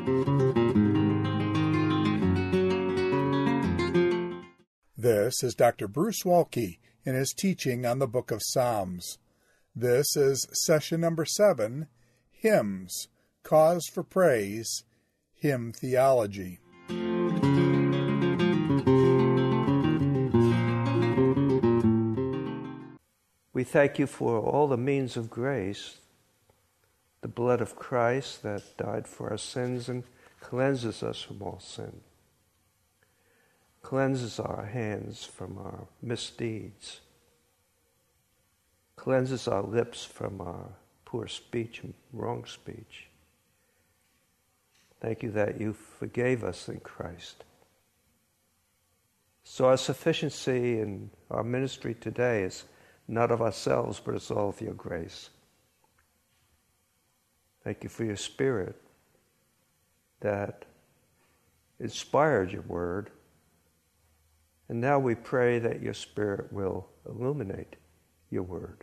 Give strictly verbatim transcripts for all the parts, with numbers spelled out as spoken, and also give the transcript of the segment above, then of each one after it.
This is Doctor Bruce Waltke in his teaching on the Book of Psalms. This is session number seven, Hymns, Cause for Praise, Hymn Theology. We thank you for all the means of grace, the blood of Christ that died for our sins and cleanses us from all sin. Cleanses our hands from our misdeeds. Cleanses our lips from our poor speech and wrong speech. Thank you that you forgave us in Christ. So our sufficiency in our ministry today is not of ourselves, but it's all of your grace. Thank you for your Spirit that inspired your word. And now we pray that your Spirit will illuminate your word.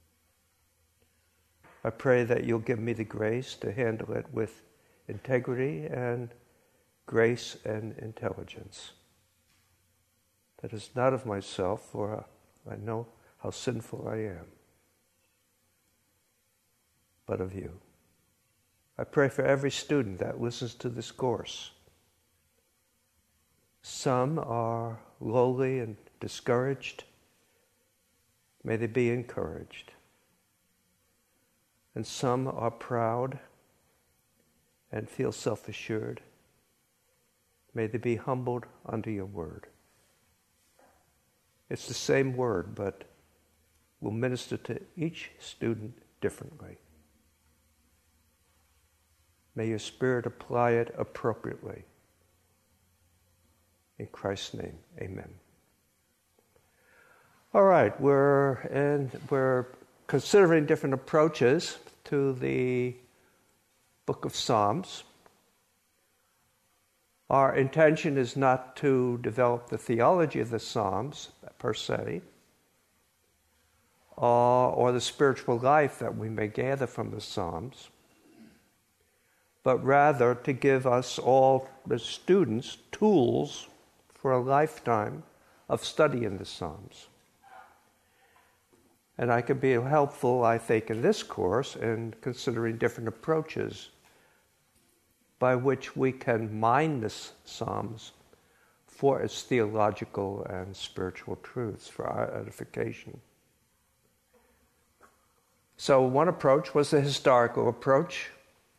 I pray that you'll give me the grace to handle it with integrity and grace and intelligence. That is not of myself, for I know how sinful I am, but of you. I pray for every student that listens to this course. Some are lowly and discouraged. May they be encouraged. And some are proud and feel self-assured. May they be humbled under your word. It's the same word, but will minister to each student differently. May your Spirit apply it appropriately. In Christ's name, amen. All right, we're and we're considering different approaches to the Book of Psalms. Our intention is not to develop the theology of the Psalms per se, uh, or the spiritual life that we may gather from the Psalms, but rather to give us all, the students, tools for a lifetime of study in the Psalms. And I can be helpful, I think, in this course in considering different approaches by which we can mine the Psalms for its theological and spiritual truths for our edification. So one approach was the historical approach,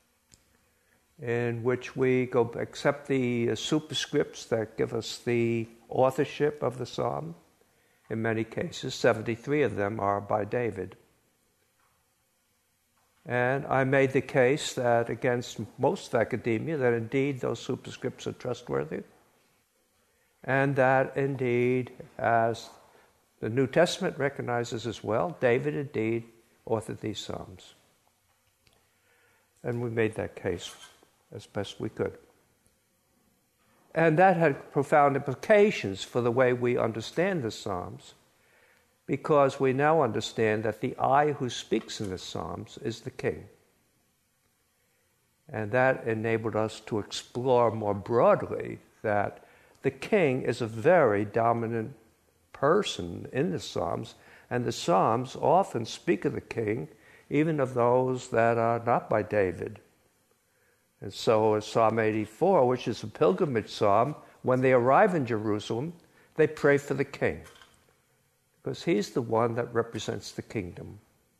in which we go accept the superscripts that give us the authorship of the psalm. In many cases, seventy-three of them are by David. And I made the case that against most of academia, that indeed those superscripts are trustworthy, and that indeed, as the New Testament recognizes as well, David indeed authored these psalms. And we made that case as best we could. And that had profound implications for the way we understand the Psalms, because we now understand that the I who speaks in the Psalms is the King. And that enabled us to explore more broadly that the King is a very dominant person in the Psalms, and the Psalms often speak of the King, even of those that are not by David. And so in Psalm eighty-four, which is a pilgrimage psalm, when they arrive in Jerusalem, they pray for the king, because he's the one that represents the kingdom.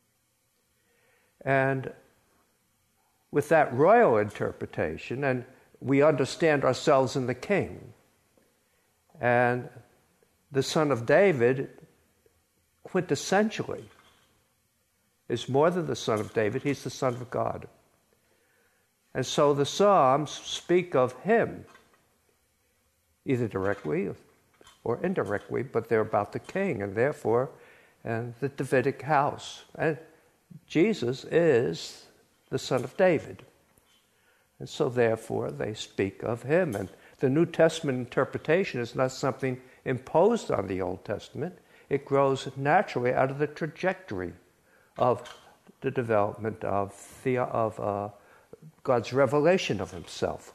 And with that royal interpretation, and we understand ourselves in the king, and the son of David, quintessentially, is more than the son of David, he's the son of God. And so the Psalms speak of him, either directly or indirectly, but they're about the king, and therefore, and the Davidic house. And Jesus is the son of David. And so therefore, they speak of him. And the New Testament interpretation is not something imposed on the Old Testament. It grows naturally out of the trajectory of the development of, the, of uh, God's revelation of himself.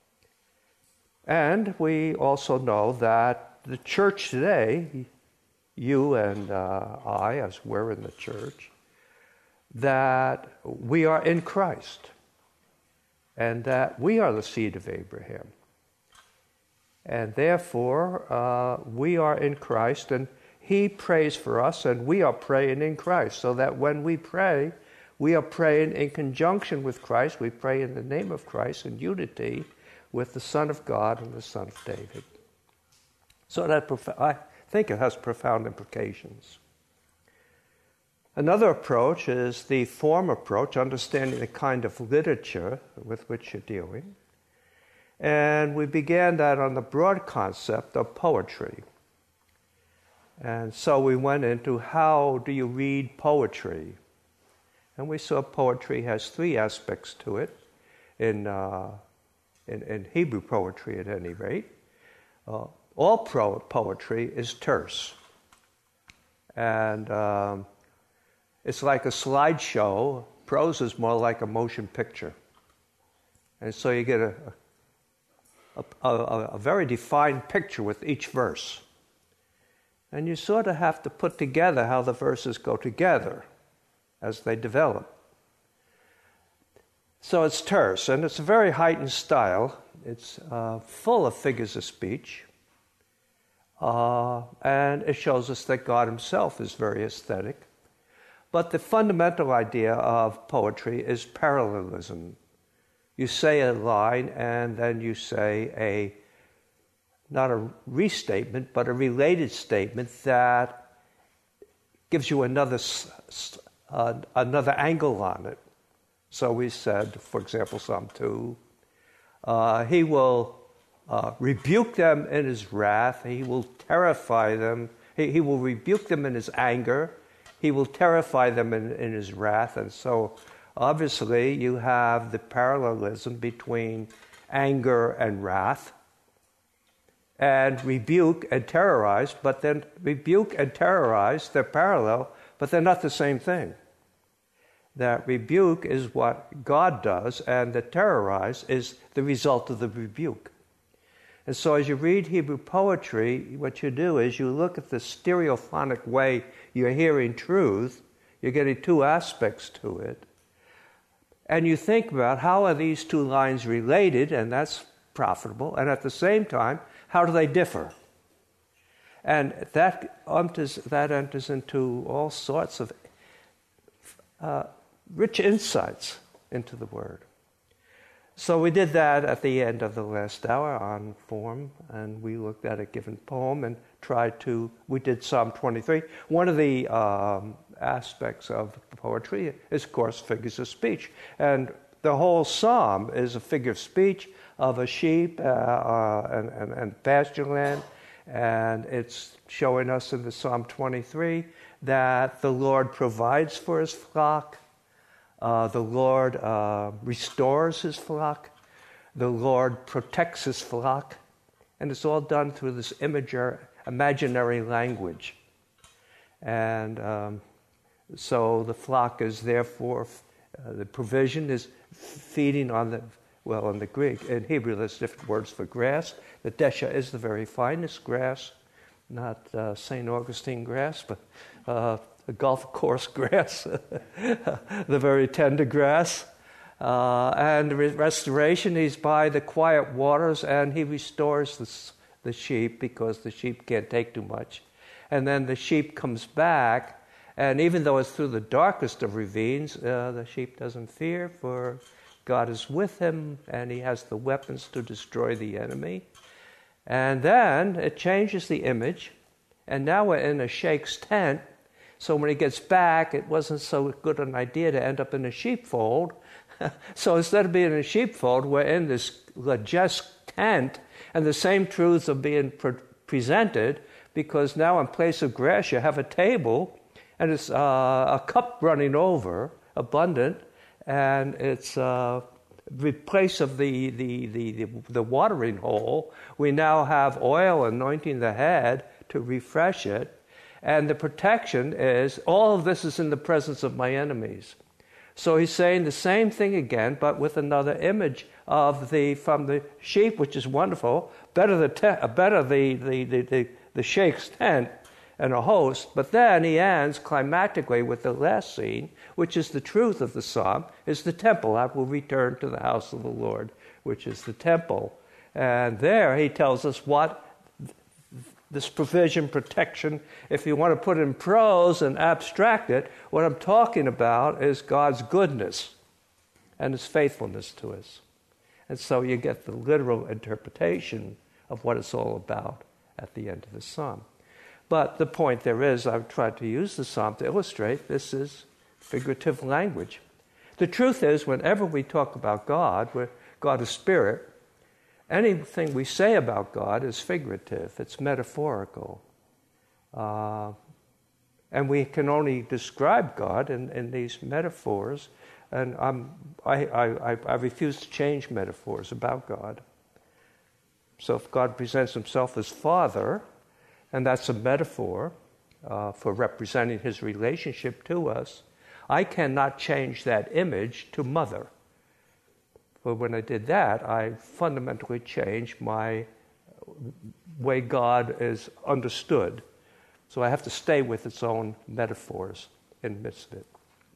And we also know that the church today, you and uh, I, as we're in the church, that we are in Christ and that we are the seed of Abraham. And therefore, uh, we are in Christ, and he prays for us, and we are praying in Christ, so that when we pray, we are praying in conjunction with Christ. We pray in the name of Christ in unity with the Son of God and the Son of David. So that prof- I think it has profound implications. Another approach is the form approach, understanding the kind of literature with which you're dealing. And we began that on the broad concept of poetry. And so we went into how do you read poetry? And we saw poetry has three aspects to it, in, uh, in, in Hebrew poetry at any rate. Uh, all pro- poetry is terse. And um, it's like a slideshow. Prose is more like a motion picture. And so you get a, a, a, a very defined picture with each verse. And you sort of have to put together how the verses go together as they develop. So it's terse, and it's a very heightened style. It's uh, full of figures of speech. Uh, and it shows us that God himself is very aesthetic. But the fundamental idea of poetry is parallelism. You say a line, and then you say a not a restatement, but a related statement that gives you another uh, another angle on it. So we said, for example, Psalm two, uh, he will uh, rebuke them in his wrath, he will terrify them, he, he will rebuke them in his anger, he will terrify them in, in his wrath. And so obviously you have the parallelism between anger and wrath, and rebuke and terrorize, but then rebuke and terrorize, they're parallel, but they're not the same thing. That rebuke is what God does, and the terrorize is the result of the rebuke. And so as you read Hebrew poetry, what you do is you look at the stereophonic way you're hearing truth, you're getting two aspects to it, and you think about how are these two lines related, and that's profitable, and at the same time, how do they differ? And that enters, that enters into all sorts of uh, rich insights into the Word. So we did that at the end of the last hour on form, and we looked at a given poem and tried to, we did Psalm twenty-three. One of the um, aspects of poetry is, of course, figures of speech. And the whole psalm is a figure of speech of a sheep uh, uh, and, and, and pasture land. And it's showing us in the Psalm twenty-three that the Lord provides for his flock. Uh, the Lord uh, restores his flock. The Lord protects his flock. And it's all done through this imager, imaginary language. And um, so the flock is therefore, uh, the provision is feeding on the, well, in the Greek, in Hebrew there's different words for grass. The desha is the very finest grass, not uh, Saint Augustine grass, but uh, the golf course grass, the very tender grass. Uh, and restoration, he's by the quiet waters, and he restores the, the sheep because the sheep can't take too much. And then the sheep comes back, and even though it's through the darkest of ravines, uh, the sheep doesn't fear, for God is with him, and he has the weapons to destroy the enemy. And then it changes the image, and now we're in a sheikh's tent. So when he gets back, it wasn't so good an idea to end up in a sheepfold. So instead of being in a sheepfold, we're in this Lajesk tent, and the same truths are being pre- presented, because now in place of grass, you have a table, and it's uh, a cup running over, abundant, and it's uh, in place of the, the, the, the, the watering hole, we now have oil anointing the head to refresh it. And the protection is, all of this is in the presence of my enemies. So he's saying the same thing again, but with another image of the from the sheep, which is wonderful. Better the te- better the the, the the the sheikh's tent and a host. But then he ends climactically with the last scene, which is the truth of the psalm: is the temple. I will return to the house of the Lord, which is the temple. And there he tells us what this provision, protection, if you want to put it in prose and abstract it, what I'm talking about is God's goodness and his faithfulness to us. And so you get the literal interpretation of what it's all about at the end of the psalm. But the point there is, I've tried to use the psalm to illustrate this is figurative language. The truth is, whenever we talk about God, where God is spirit, anything we say about God is figurative. It's metaphorical. Uh, and we can only describe God in, in these metaphors. And I'm, I, I, I refuse to change metaphors about God. So if God presents himself as Father, and that's a metaphor uh, for representing his relationship to us, I cannot change that image to Mother. But when I did that, I fundamentally changed my way God is understood. So I have to stay with its own metaphors in the midst of it.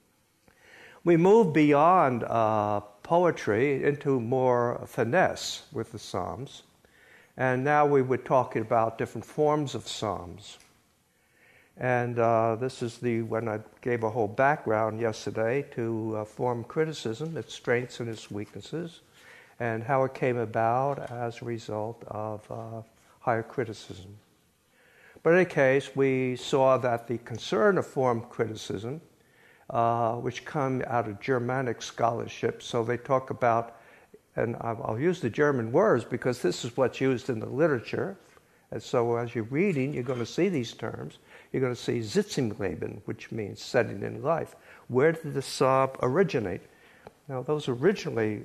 We move beyond uh, poetry into more finesse with the Psalms. And now we were talking about different forms of Psalms. And uh, this is the when I gave a whole background yesterday to uh, form criticism, its strengths and its weaknesses, and how it came about as a result of uh, higher criticism. But in any case, we saw that the concern of form criticism, uh, which come out of Germanic scholarship, so they talk about, and I'll use the German words because this is what's used in the literature. And so as you're reading, you're going to see these terms. You're going to see Sitzungsleben, which means setting in life. Where did the psalm originate? Now, those originally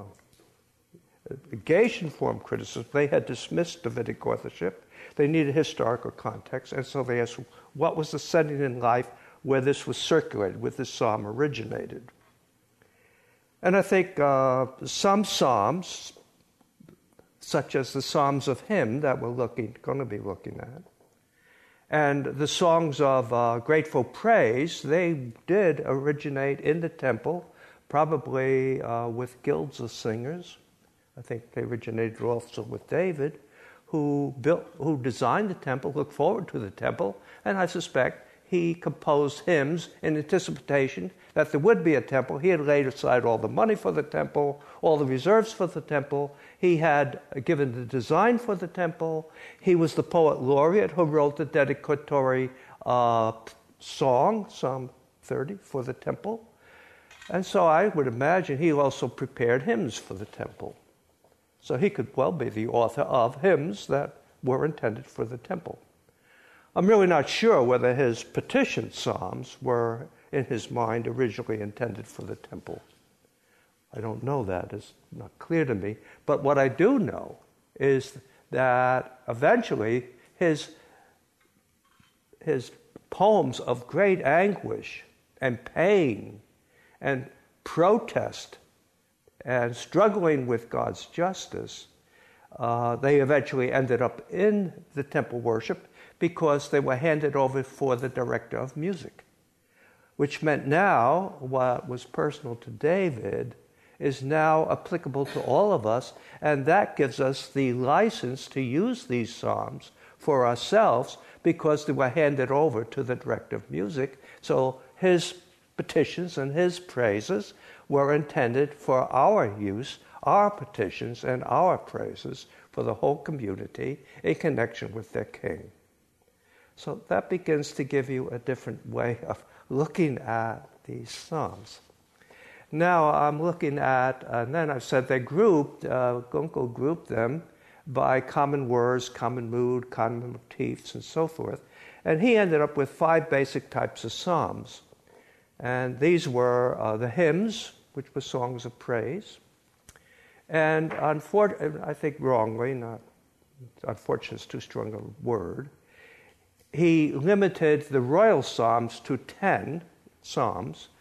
uh, Gatian form criticism, they had dismissed Davidic authorship. They needed historical context, and so they asked, what was the setting in life where this was circulated, where this psalm originated? And I think uh, some psalms, such as the Psalms of Hymn that we're looking, going to be looking at, and the songs of uh, grateful praise, they did originate in the temple, probably uh, with guilds of singers. I think they originated also with David, who built, who designed the temple, looked forward to the temple, and I suspect he composed hymns in anticipation that there would be a temple. He had laid aside all the money for the temple, all the reserves for the temple. He had given the design for the temple. He was the poet laureate who wrote the dedicatory uh, song, Psalm thirty, for the temple. And so I would imagine he also prepared hymns for the temple. So he could well be the author of hymns that were intended for the temple. I'm really not sure whether his petition psalms were, in his mind, originally intended for the temple. I don't know that. It's not clear to me. But what I do know is that eventually his, his poems of great anguish and pain and protest and struggling with God's justice, uh, they eventually ended up in the temple worship because they were handed over for the director of music, which meant now what was personal to David is now applicable to all of us, and that gives us the license to use these psalms for ourselves because they were handed over to the director of music. So his petitions and his praises were intended for our use, our petitions and our praises for the whole community in connection with their king. So that begins to give you a different way of looking at these psalms. Now I'm looking at, and then I've said they grouped, uh, Gunkel grouped them by common words, common mood, common motifs, and so forth. And he ended up with five basic types of psalms. And these were uh, the hymns, which were songs of praise. And unfor- I think wrongly, not unfortunate is too strong a word, he limited the royal psalms to ten psalms.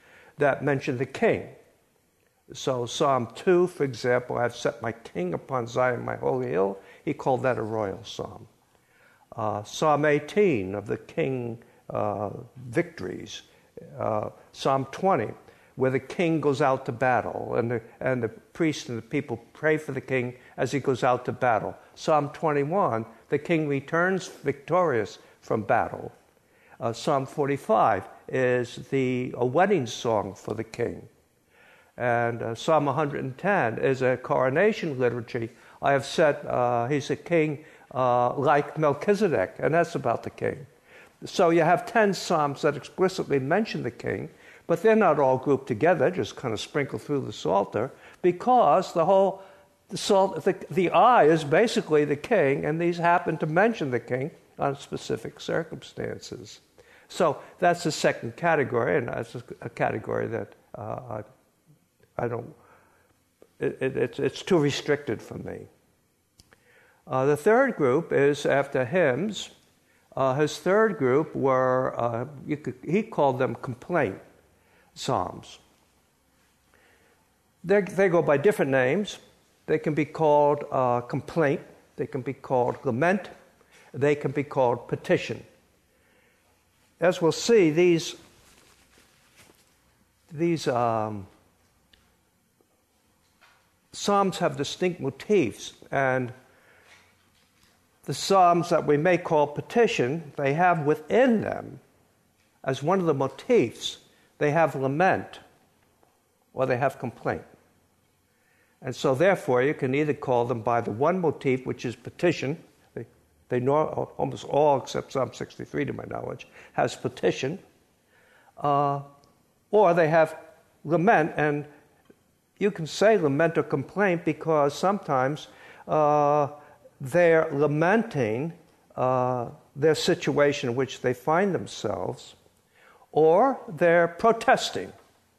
that mention the king. So Psalm two, for example, I've set my king upon Zion, my holy hill. He called that a royal psalm. Uh, Psalm eighteen of the king uh, victories. Uh, Psalm twenty, where the king goes out to battle, and the, and the priest and the people pray for the king as he goes out to battle. Psalm twenty-one, the king returns victorious from battle. Uh, Psalm forty-five is the a wedding song for the king. And uh, Psalm one hundred ten is a coronation liturgy. I have said uh, he's a king uh, like Melchizedek, and that's about the king. So you have ten psalms that explicitly mention the king, but they're not all grouped together, just kind of sprinkled through the Psalter, because the whole the, salt, the, the I is basically the king, and these happen to mention the king on specific circumstances. So that's the second category, and that's a category that uh, I don't, it, it, it's, it's too restricted for me. Uh, the third group is after hymns. Uh, his third group were, uh, you could, he called them complaint psalms. They're, they go by different names. They can be called uh, complaint. They can be called lament. They can be called petition. As we'll see, these, these um, psalms have distinct motifs, and the psalms that we may call petition, they have within them, as one of the motifs, they have lament or they have complaint. And so therefore you can either call them by the one motif, which is petition. They, they know, almost all except Psalm sixty-three to my knowledge has petition, uh, or they have lament. And you can say lament or complaint because sometimes uh, they're lamenting uh, their situation in which they find themselves, or they're protesting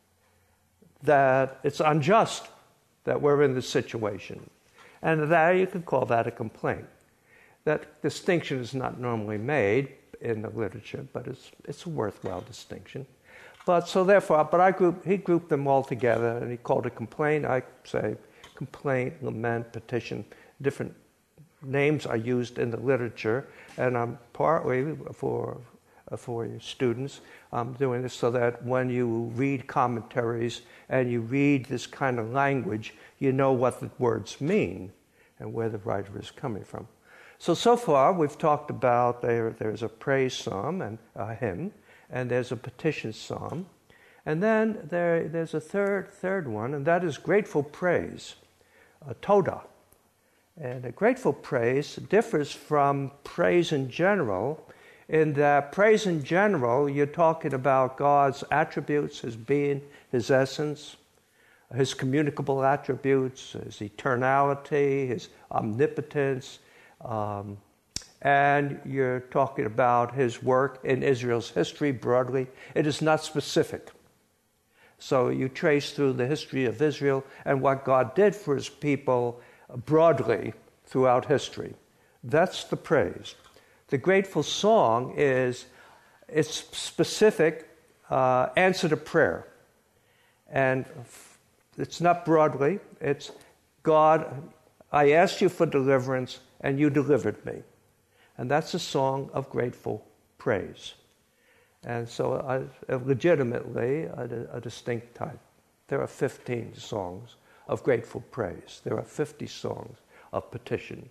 that it's unjust that we're in this situation. And that you could call that a complaint. That distinction is not normally made in the literature, but it's it's a worthwhile distinction. But so therefore, but I group he grouped them all together, and he called it complaint. I say complaint, lament, petition. Different names are used in the literature, and I'm partly for for your students. I'm doing this so that when you read commentaries and you read this kind of language, you know what the words mean and where the writer is coming from. So, so far we've talked about there, there's a praise psalm and a hymn, and there's a petition psalm. And then there, there's a third, third one, and that is grateful praise, a toda. And a grateful praise differs from praise in general, in that praise in general, you're talking about God's attributes, His being, His essence, His communicable attributes, His eternality, His omnipotence, um, and you're talking about His work in Israel's history broadly. It is not specific. So you trace through the history of Israel and what God did for His people broadly throughout history. That's the praise. The grateful song is, it's specific uh, answer to prayer. And it's not broadly. It's, God, I asked you for deliverance, and you delivered me. And that's a song of grateful praise. And so uh, legitimately a, a distinct type. There are fifteen songs of grateful praise. There are fifty songs of petition.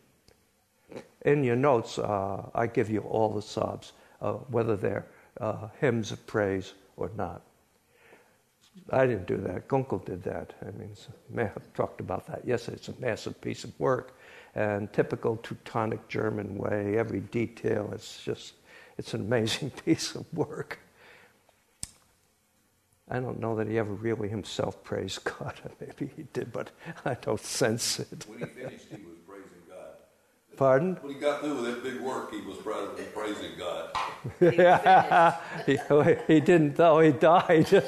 In your notes, uh, I give you all the psalms, uh, whether they're uh, hymns of praise or not. I didn't do that. Gunkel did that. I mean, I talked about that yesterday. It's a massive piece of work, and typical Teutonic German way, every detail. It's just, it's an amazing piece of work. I don't know that he ever really himself praised God. Maybe he did, but I don't sense it. When he finished, he was praising God. Pardon? When he got through with that big work, he was praising God. Yeah, he, he didn't, though. He died. Killed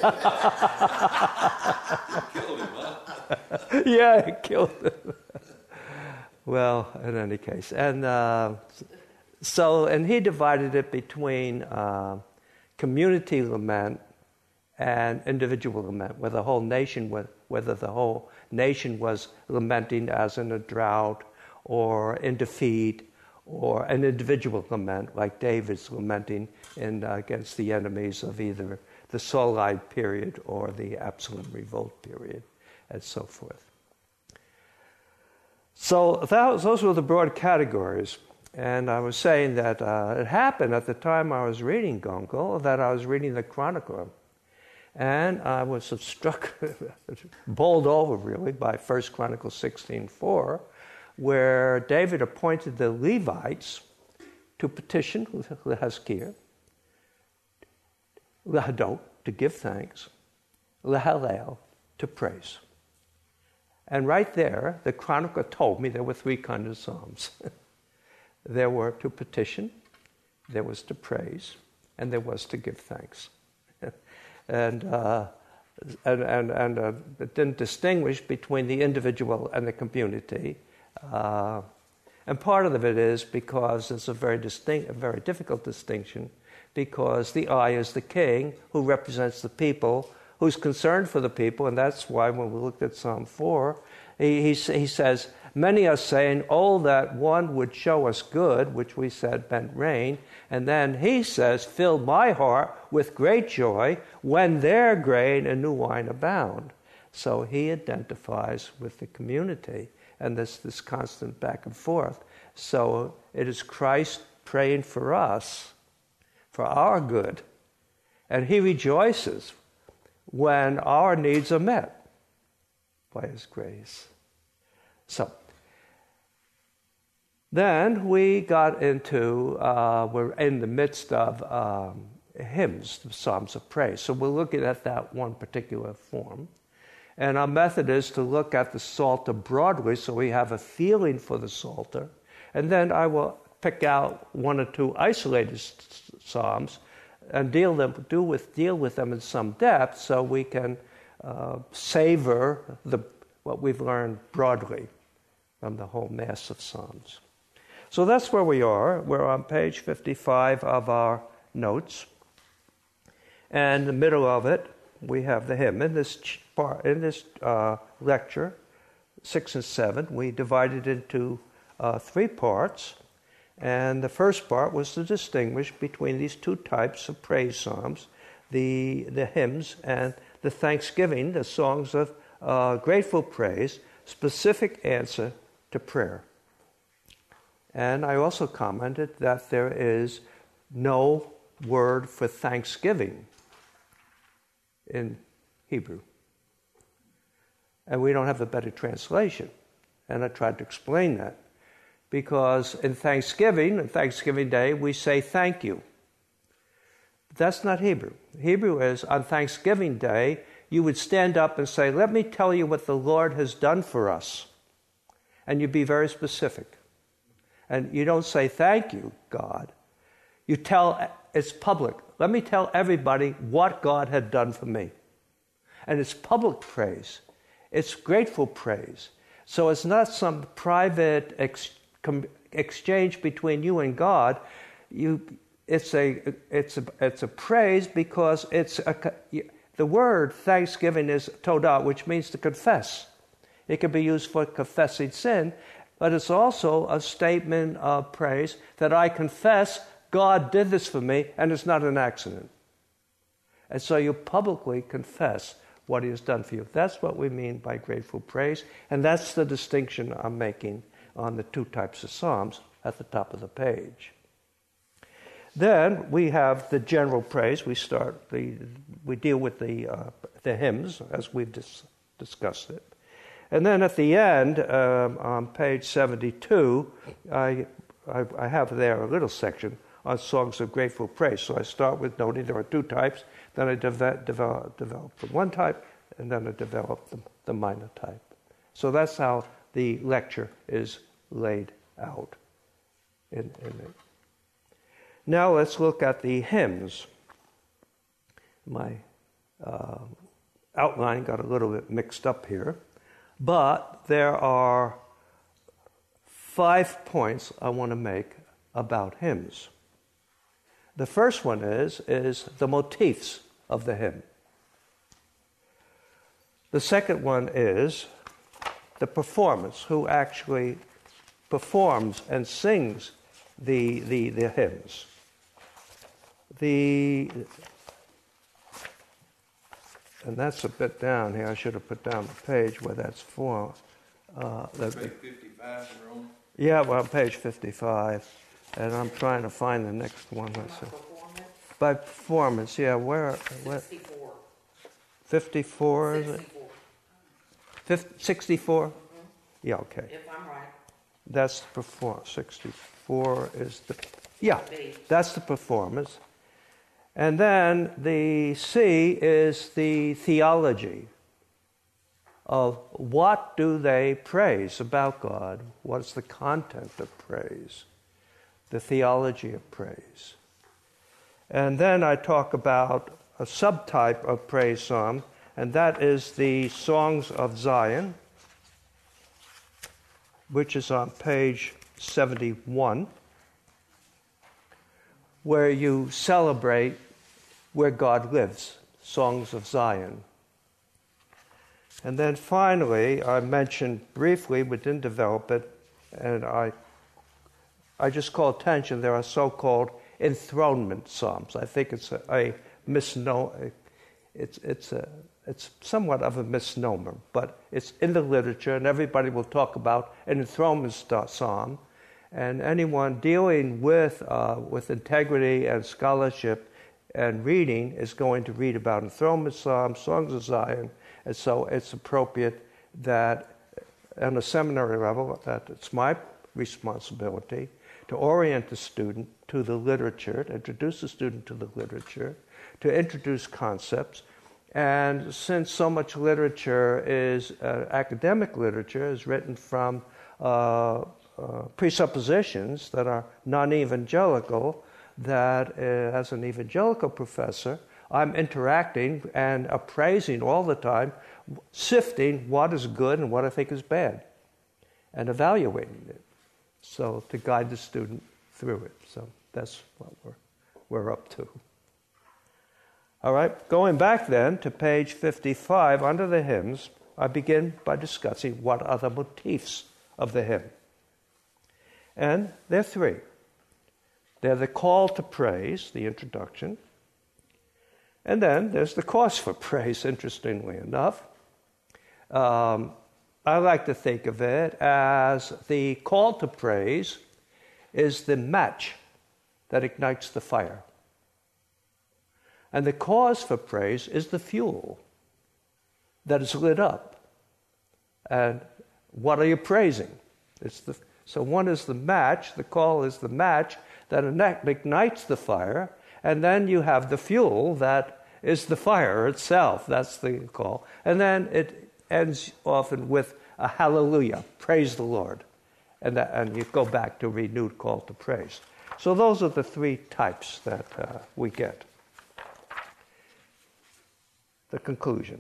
him, huh? Yeah, he killed him. Well, in any case. And uh, so, and he divided it between uh, community lament and individual lament, whether the whole nation, whether the whole nation was lamenting as in a drought or in defeat, or an individual lament like David's lamenting in, uh, against the enemies of either the Saulite period or the Absalom revolt period, and so forth. So that, those were the broad categories. And I was saying that uh, it happened at the time I was reading Gonkel, that I was reading the Chronicler. And I was struck, bowled over really, by First Chronicles sixteen four, where David appointed the Levites to petition Hezekiah, Lahadot, to give thanks, Lahalel, to praise. And right there, the chronicler told me there were three kinds of psalms. There were to petition, there was to praise, and there was to give thanks. and uh, and and, and uh, it didn't distinguish between the individual and the community. Uh, and part of it is because it's a very distinct, a very difficult distinction, because the I is the king who represents the people, who's concerned for the people, and that's why when we looked at Psalm four, he, he, he says, many are saying, oh, that one would show us good, which we said meant rain, and then he says, fill my heart with great joy when their grain and new wine abound. So he identifies with the community, and this, this constant back and forth. So it is Christ praying for us, for our good, and he rejoices when our needs are met by his grace. So then we got into, uh, we're in the midst of um, hymns, the Psalms of Praise. So we're looking at that one particular form. And our method is to look at the Psalter broadly, so we have a feeling for the Psalter. And then I will pick out one or two isolated psalms and deal them do with deal with them in some depth, so we can uh, savor the what we've learned broadly from the whole mass of psalms. So that's where we are. We're on page fifty-five of our notes, and in the middle of it we have the hymn. In this part, in this uh, lecture, six and seven, we divided into uh, three parts. And the first part was to distinguish between these two types of praise psalms, the, the hymns and the thanksgiving, the songs of uh, grateful praise, specific answer to prayer. And I also commented that there is no word for thanksgiving in Hebrew. And we don't have a better translation. And I tried to explain that. Because in Thanksgiving, on Thanksgiving Day, we say thank you. But that's not Hebrew. Hebrew is, on Thanksgiving Day, you would stand up and say, let me tell you what the Lord has done for us. And you'd be very specific. And you don't say, thank you, God. You tell, it's public. Let me tell everybody what God had done for me. And it's public praise. It's grateful praise. So it's not some private exchange. exchange between you and God. You, it's a, it's a, it's a praise because it's a, the word thanksgiving is todah, which means to confess. It can be used for confessing sin, but it's also a statement of praise that I confess God did this for me, and it's not an accident. And so you publicly confess what he has done for you. That's what we mean by grateful praise, and that's the distinction I'm making on the two types of psalms at the top of the page. Then we have the general praise. We start the we deal with the uh, the hymns as we've dis- discussed it, and then at the end um, on page seventy-two, I, I I have there a little section on songs of grateful praise. So I start with noting there are two types. Then I develop develop, develop the one type, and then I develop the, the minor type. So that's how the lecture is laid out in, in it. Now let's look at the hymns. My uh, outline got a little bit mixed up here, but there are five points I want to make about hymns. The first one is, is the motifs of the hymn. The second one is the performance, who actually performs and sings the, the, the hymns. The, and that's a bit down here. I should have put down the page where that's for. Uh, Page fifty-five, Jerome? Yeah, well, page fifty-five. And I'm trying to find the next one. Let's see. Performance, By performance, yeah, where? where sixty-four. fifty-four, is it? sixty-four, Fif- sixty-four? Yeah, okay. if I'm right. That's the performance. sixty-four is the, yeah, B. that's the performance. And then the C is the theology of what do they praise about God? What's the content of praise? The theology of praise. And then I talk about a subtype of praise psalm, and that is the Songs of Zion, which is on page seventy-one, where you celebrate where God lives, Songs of Zion. And then finally, I mentioned briefly, but didn't develop it, and I I just call attention, there are so-called enthronement psalms. I think it's a, a misnomer. It's, it's, a, it's somewhat of a misnomer, but it's in the literature, and everybody will talk about an enthronement psalm. And anyone dealing with, uh, with integrity and scholarship and reading is going to read about enthronement psalms, Songs of Zion, and so it's appropriate that on a seminary level, that it's my responsibility to orient the student to the literature, to introduce the student to the literature, to introduce concepts. And since so much literature is uh, academic literature, is written from uh, uh, presuppositions that are non-evangelical, that uh, as an evangelical professor, I'm interacting and appraising all the time, sifting what is good and what I think is bad, and evaluating it. So to guide the student through it. So that's what we're we're up to. All right, going back then to page fifty-five, under the hymns, I begin by discussing what are the motifs of the hymn. And there are three. They're the call to praise, the introduction. And then there's the cause for praise, interestingly enough. Um, I like to think of it as the call to praise is the match that ignites the fire. And the cause for praise is the fuel that is lit up. And what are you praising? It's the, so one is the match, the call is the match that ignites the fire, and then you have the fuel that is the fire itself. That's the call. And then it ends often with a hallelujah, praise the Lord. And, that, and you go back to renewed call to praise. So those are the three types that uh, we get. The conclusion.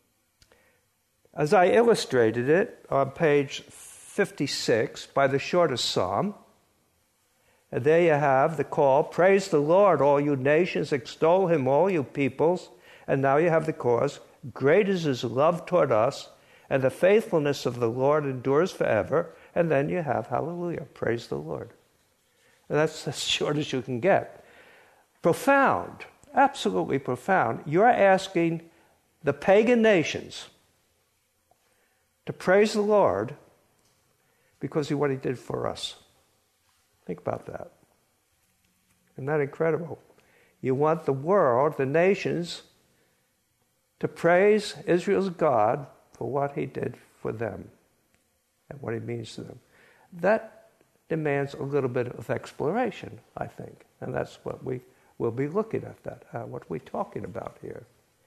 As I illustrated it on page fifty-six by the shortest psalm, and there you have the call, praise the Lord, all you nations, extol him, all you peoples. And now you have the chorus, great is his love toward us, and the faithfulness of the Lord endures forever. And then you have hallelujah, praise the Lord. And that's as short as you can get. Profound, absolutely profound. You're asking the pagan nations to praise the Lord because of what he did for us. Think about that. Isn't that incredible? You want the world, the nations, to praise Israel's God for what he did for them and what he means to them. That demands a little bit of exploration, I think. And that's what we will be looking at, that, uh, what we're talking about here.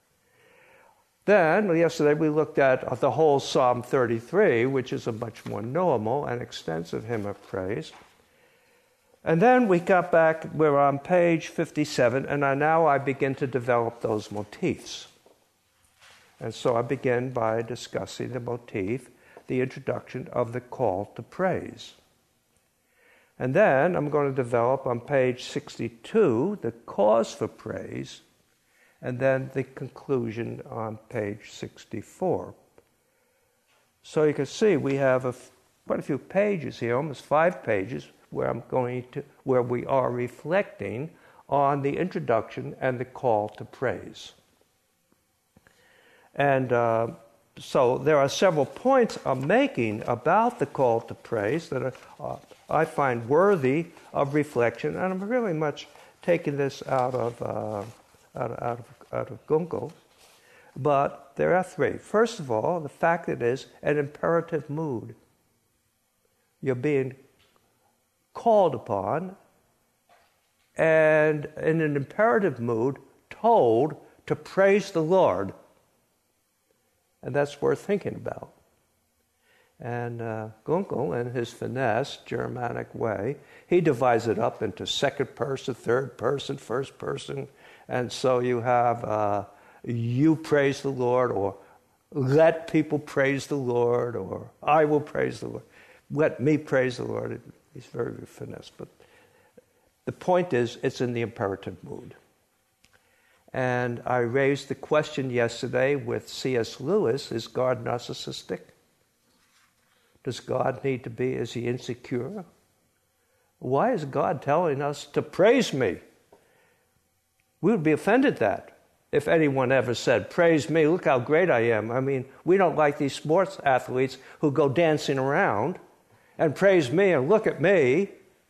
Then, yesterday we looked at the whole Psalm thirty-three, which is a much more normal and extensive hymn of praise. And then we got back, we're on page fifty-seven, and I, now I begin to develop those motifs. And so I begin by discussing the motif, the introduction of the call to praise. And then I'm going to develop on page sixty-two the cause for praise, and then the conclusion on page sixty-four. So you can see we have a, quite a few pages here, almost five pages, where I'm going to, where we are reflecting on the introduction and the call to praise. And uh, so there are several points I'm making about the call to praise that are, uh, I find worthy of reflection, and I'm really much taking this out of uh, out, out of out of Gunkel. But there are three. First of all, the fact that it is an imperative mood. You're being called upon, and in an imperative mood, told to praise the Lord. And that's worth thinking about. And uh, Gunkel, in his finesse, Germanic way, he divides it up into second person, third person, first person. And so you have uh, you praise the Lord, or let people praise the Lord, or I will praise the Lord. Let me praise the Lord. He's very, very finesse. But the point is, it's in the imperative mood. And I raised the question yesterday with C S Lewis, is God narcissistic? Does God need to be, is he insecure? Why is God telling us to praise me? We would be offended that if anyone ever said, praise me, look how great I am. I mean, we don't like these sports athletes who go dancing around and praise me and look at me.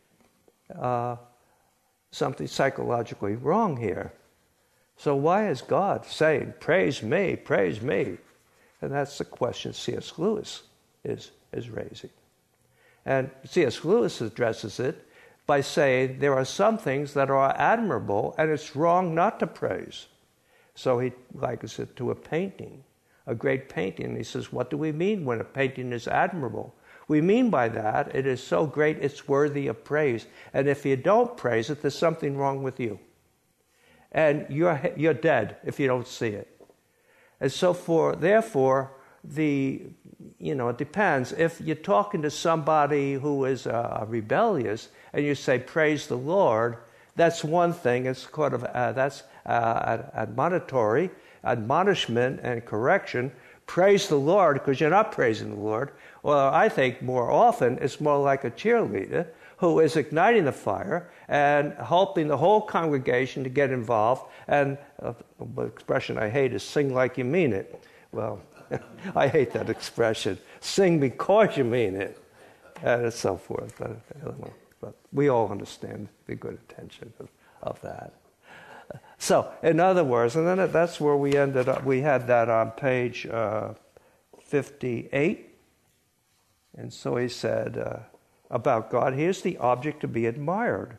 Uh, something psychologically wrong here. So why is God saying, praise me, praise me? And that's the question C S Lewis is, is raising. And C S Lewis addresses it by saying there are some things that are admirable and it's wrong not to praise. So he likens it to a painting, a great painting. He says, what do we mean when a painting is admirable? We mean by that, it is so great it's worthy of praise. And if you don't praise it, there's something wrong with you. And you're you're dead if you don't see it. And so for, therefore, the, you know, it depends. If you're talking to somebody who is uh, rebellious and you say, praise the Lord, that's one thing. It's sort of, uh, that's uh, admonitory, admonishment and correction. Praise the Lord because you're not praising the Lord. Well, I think more often it's more like a cheerleader who is igniting the fire and helping the whole congregation to get involved. And uh, the expression I hate is sing like you mean it. Well, I hate that expression. Sing because you mean it. And so forth. But, but we all understand the good intention of, of that. So, in other words, and then that's where we ended up. We had that on page uh, fifty-eight. And so he said uh, about God, here's the object to be admired.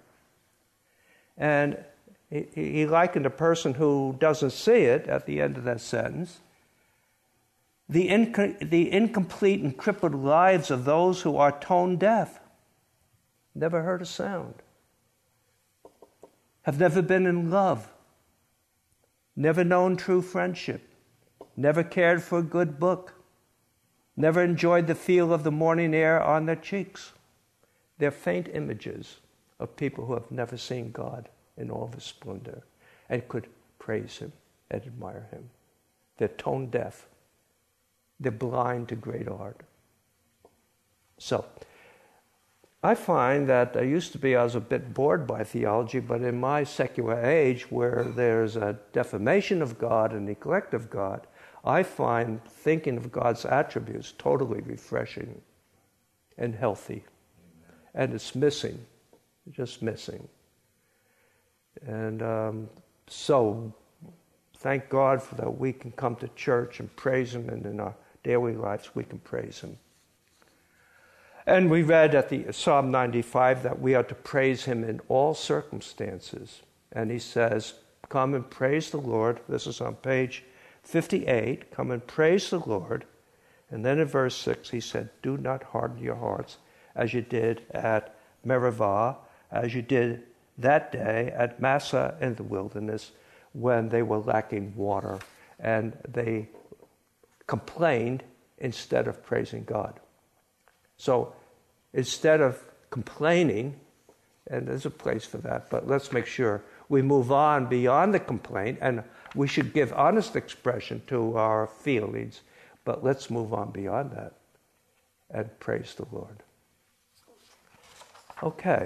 And he, he likened a person who doesn't see it at the end of that sentence. The, inc- the incomplete and crippled lives of those who are tone deaf, never heard a sound, have never been in love, never known true friendship, never cared for a good book, never enjoyed the feel of the morning air on their cheeks. They're faint images of people who have never seen God in all of his splendor and could praise him and admire him. They're tone deaf. They're blind to great art. So, I find that I used to be, I was a bit bored by theology, but in my secular age where there's a defamation of God and neglect of God, I find thinking of God's attributes totally refreshing and healthy. And it's missing, just missing. And um, so, thank God for that we can come to church and praise him, and in our daily lives we can praise him. And we read at the Psalm ninety-five that we are to praise him in all circumstances. And he says, come and praise the Lord. This is on page fifty-eight. Come and praise the Lord. And then in verse six he said, do not harden your hearts as you did at Meribah, as you did that day at Massah in the wilderness when they were lacking water and they complained instead of praising God. So instead of complaining, and there's a place for that, but let's make sure we move on beyond the complaint and We should give honest expression to our feelings, but let's move on beyond that and praise the Lord. Okay.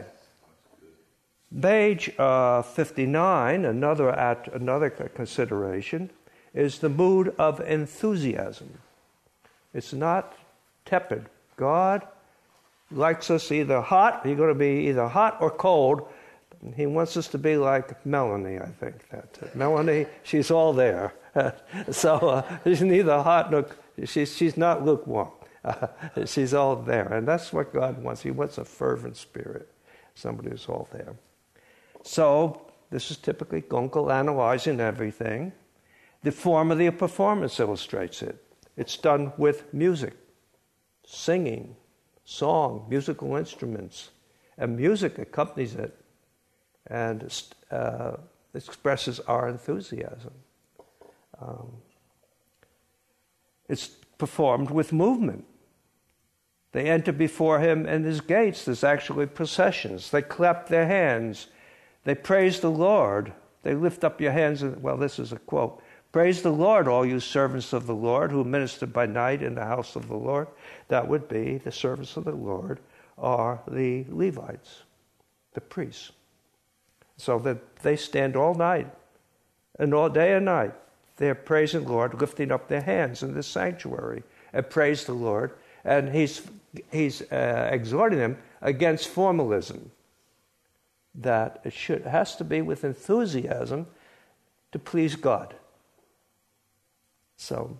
Page uh, fifty-nine, another at another consideration, is the mood of enthusiasm. It's not tepid. God likes us either hot, you're going to be either hot or cold. He wants us to be like Melanie, I think. That uh, Melanie, she's all there. so uh, she's neither hot nor, she's, she's not lukewarm. Uh, she's all there. And that's what God wants. He wants a fervent spirit, somebody who's all there. So this is typically Gunkel analyzing everything. The form of the performance illustrates it. It's done with music, singing, song, musical instruments, and music accompanies it and uh, expresses our enthusiasm. Um, it's performed with movement. They enter before him in his gates. There's actually processions. They clap their hands. They praise the Lord. They lift up your hands. And, well, this is a quote. Praise the Lord, all you servants of the Lord who minister by night in the house of the Lord. That would be the servants of the Lord are the Levites, the priests. So that they stand all night and all day and night. They're praising the Lord, lifting up their hands in the sanctuary and praise the Lord. And he's, he's uh, exhorting them against formalism. That it should has to be with enthusiasm to please God. So,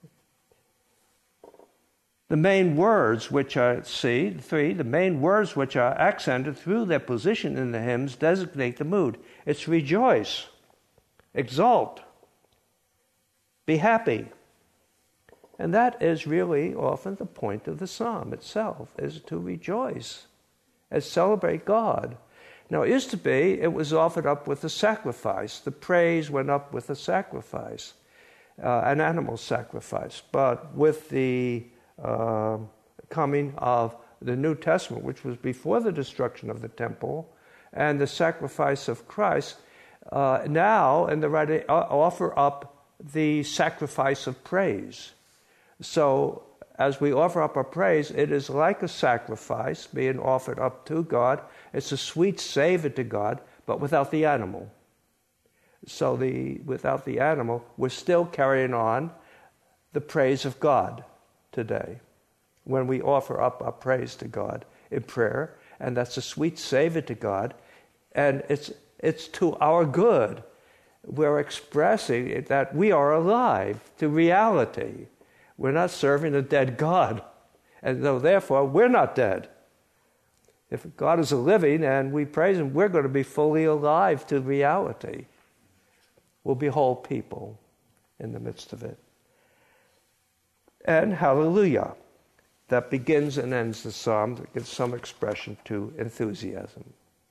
the main words which are, see, three, the main words which are accented through their position in the hymns designate the mood. It's rejoice, exult, be happy. And that is really often the point of the psalm itself, is to rejoice and celebrate God. Now, it used to be, it was offered up with a sacrifice. The praise went up with a sacrifice, uh, an animal sacrifice. But with the uh, coming of the New Testament, which was before the destruction of the temple, and the sacrifice of Christ, uh, now in the writing offer up the sacrifice of praise. So, as we offer up our praise, it is like a sacrifice being offered up to God. It's a sweet savor to God, but without the animal. So the without the animal, we're still carrying on the praise of God today when we offer up our praise to God in prayer, and that's a sweet savor to God, and it's it's to our good. We're expressing that we are alive to reality. We're not serving a dead God, and so therefore we're not dead. If God is a living and we praise him, we're going to be fully alive to reality. We'll be whole people in the midst of it. And hallelujah, that begins and ends the psalm, that gives some expression to enthusiasm.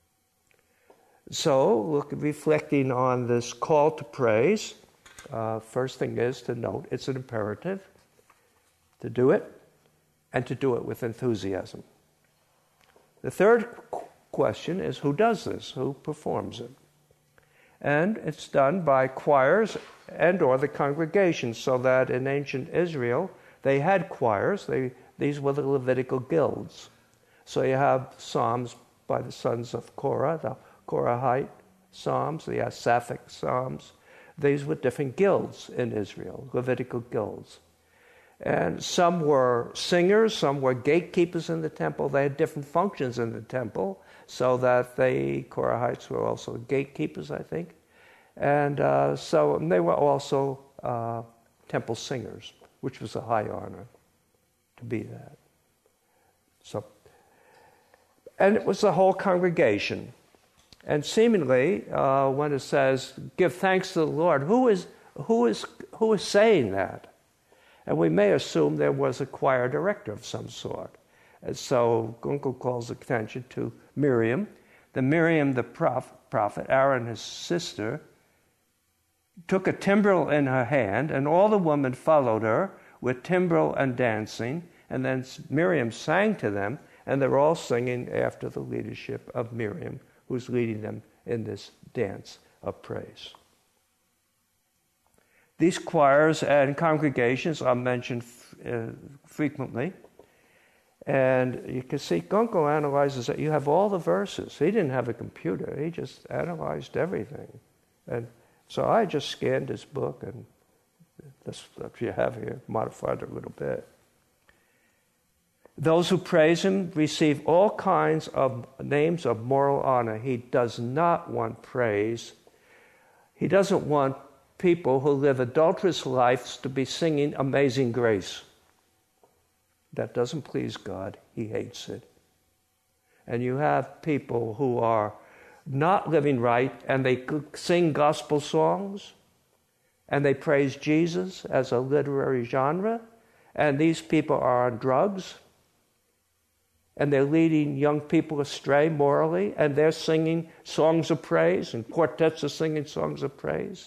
So, look, reflecting on this call to praise, uh, first thing is to note it's an imperative to do it, and to do it with enthusiasm. The third qu- question is who does this? Who performs it? And it's done by choirs and or the congregation, so that in ancient Israel, they had choirs. They, these were the Levitical guilds. So you have psalms by the sons of Korah, the Korahite psalms, the Asaphic psalms. These were different guilds in Israel, Levitical guilds. And some were singers, some were gatekeepers in the temple. They had different functions in the temple, so that the Korahites were also gatekeepers, I think. And uh, so and they were also uh, temple singers, which was a high honor to be that. So, and it was the whole congregation. And seemingly, uh, when it says, give thanks to the Lord, who is who is who is saying that? And we may assume there was a choir director of some sort. And so Gunkel calls attention to Miriam. The Miriam, the prof- prophet, Aaron, his sister, took a timbrel in her hand, and all the women followed her with timbrel and dancing. And then Miriam sang to them, and they're all singing after the leadership of Miriam, who's leading them in this dance of praise. These choirs and congregations are mentioned uh, frequently. And you can see Gunkel analyzes it. You have all the verses. He didn't have a computer. He just analyzed everything. And so I just scanned his book, and this that you have here, modified it a little bit. Those who praise him receive all kinds of names of moral honor. He does not want praise. He doesn't want people who live adulterous lives to be singing Amazing Grace. That doesn't please God. He hates it. And you have people who are not living right, and they sing gospel songs, and they praise Jesus as a literary genre, and these people are on drugs, and they're leading young people astray morally, and they're singing songs of praise, and quartets are singing songs of praise.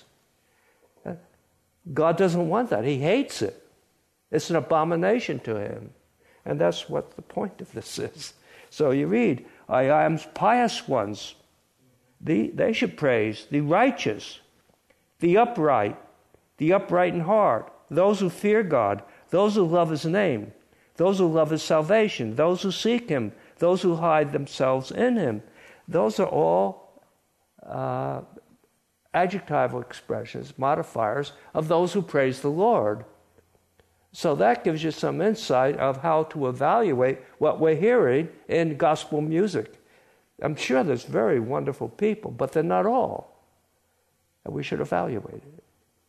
God doesn't want that. He hates it. It's an abomination to him. And that's what the point of this is. So you read, I am pious ones. The, they should praise the righteous, the upright, the upright in heart, those who fear God, those who love his name, those who love his salvation, those who seek him, those who hide themselves in him. Those are all uh, adjectival expressions, modifiers of those who praise the Lord. So that gives you some insight of how to evaluate what we're hearing in gospel music. I'm sure there's very wonderful people, but they're not all. And we should evaluate it.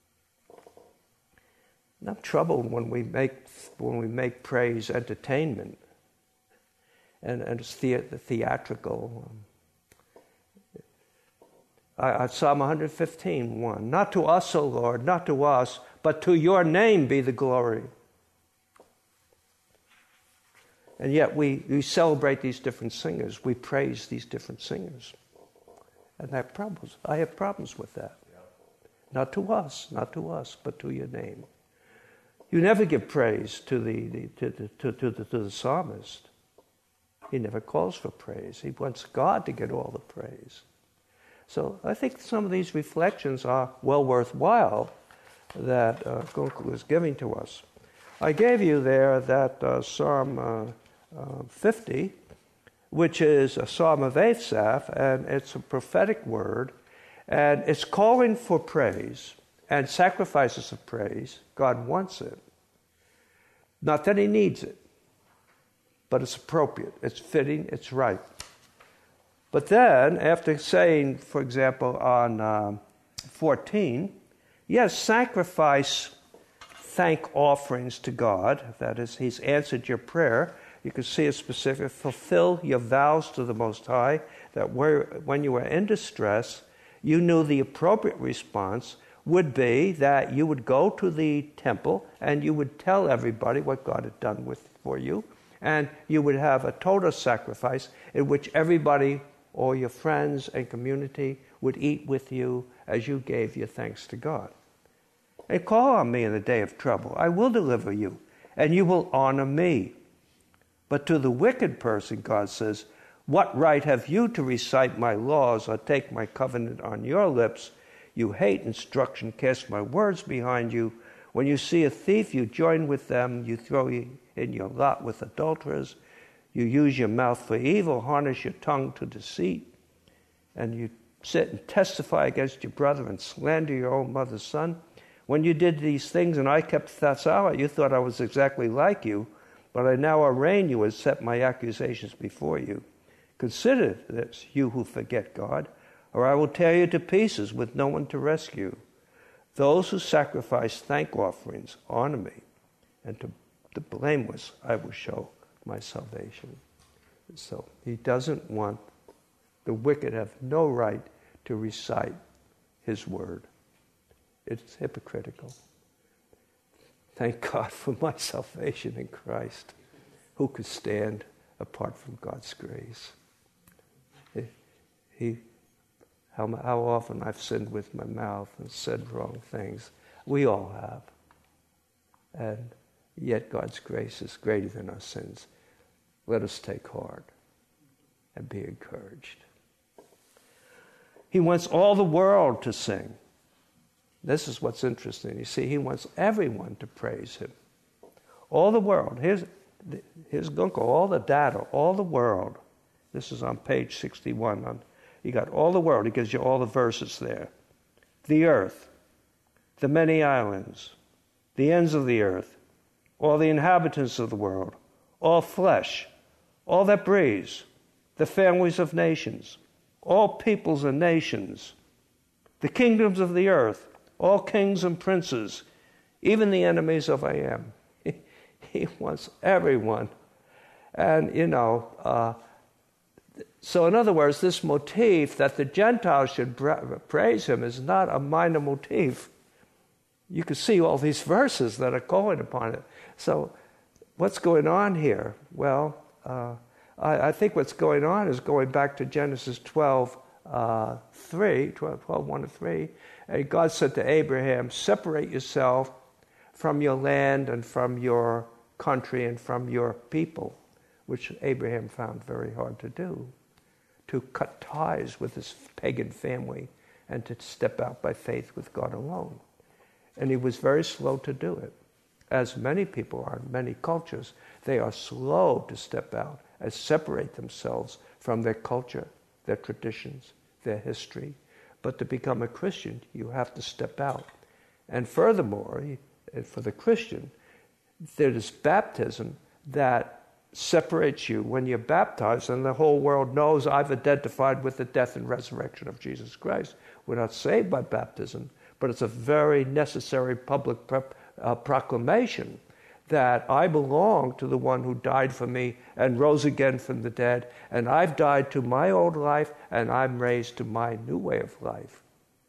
I'm troubled when we make when we make praise entertainment and, and it's the, the theatrical. Um, Psalm one fifteen, one. Not to us, O Lord, not to us, but to your name be the glory. And yet we, we celebrate these different singers. We praise these different singers. And I have problems. I have problems with that. Yeah. Not to us, not to us, but to your name. You never give praise to the, the, to, the, to, to, the, to the psalmist. He never calls for praise. He wants God to get all the praise. So I think some of these reflections are well worthwhile that uh, Gunkel is giving to us. I gave you there that uh, Psalm uh, uh, fifty, which is a psalm of Asaph, and it's a prophetic word, and it's calling for praise and sacrifices of praise. God wants it. Not that he needs it, but it's appropriate, it's fitting, it's right. But then, after saying, for example, on um, fourteen, yes, sacrifice thank offerings to God. That is, he's answered your prayer. You can see a specific, fulfill your vows to the Most High, that where, when you were in distress, you knew the appropriate response would be that you would go to the temple and you would tell everybody what God had done with for you, and you would have a total sacrifice in which everybody, all your friends and community, would eat with you as you gave your thanks to God. And call on me in the day of trouble. I will deliver you, and you will honor me. But to the wicked person, God says, what right have you to recite my laws or take my covenant on your lips? You hate instruction, cast my words behind you. When you see a thief, you join with them. You throw in your lot with adulterers. You use your mouth for evil, harness your tongue to deceit. And you sit and testify against your brother and slander your own mother's son. When you did these things and I kept Thassawa, you thought I was exactly like you, but I now arraign you and set my accusations before you. Consider this, you who forget God, or I will tear you to pieces with no one to rescue. Those who sacrifice thank offerings honor me, and to the blameless I will show my salvation. So he doesn't want the wicked have no right to recite his word. It's hypocritical. Thank God for my salvation in Christ. Who could stand apart from God's grace? He, he how, how often I've sinned with my mouth and said wrong things. We all have. And yet God's grace is greater than our sins. Let us take heart and be encouraged. He wants all the world to sing. This is what's interesting. You see, he wants everyone to praise him. All the world. Here's, here's Gunkel, all the data, all the world. This is on page sixty-one. On, you got all the world. He gives you all the verses there. The earth, the many islands, the ends of the earth, all the inhabitants of the world, all flesh, all that breathes, the families of nations, all peoples and nations, the kingdoms of the earth, all kings and princes, even the enemies of I am. He, he wants everyone. And, you know, uh, so in other words, this motif that the Gentiles should bra- praise him is not a minor motif. You can see all these verses that are calling upon it. So what's going on here? Well, uh, I, I think what's going on is going back to Genesis twelve, uh, three, twelve, twelve, one to three. And God said to Abraham, separate yourself from your land and from your country and from your people, which Abraham found very hard to do, to cut ties with his pagan family and to step out by faith with God alone. And he was very slow to do it. As many people are in many cultures, they are slow to step out and separate themselves from their culture, their traditions, their history. But to become a Christian, you have to step out. And furthermore, for the Christian, there is baptism that separates you. When you're baptized, and the whole world knows I've identified with the death and resurrection of Jesus Christ. We're not saved by baptism, but it's a very necessary public pre- uh, proclamation that I belong to the one who died for me and rose again from the dead, and I've died to my old life, and I'm raised to my new way of life.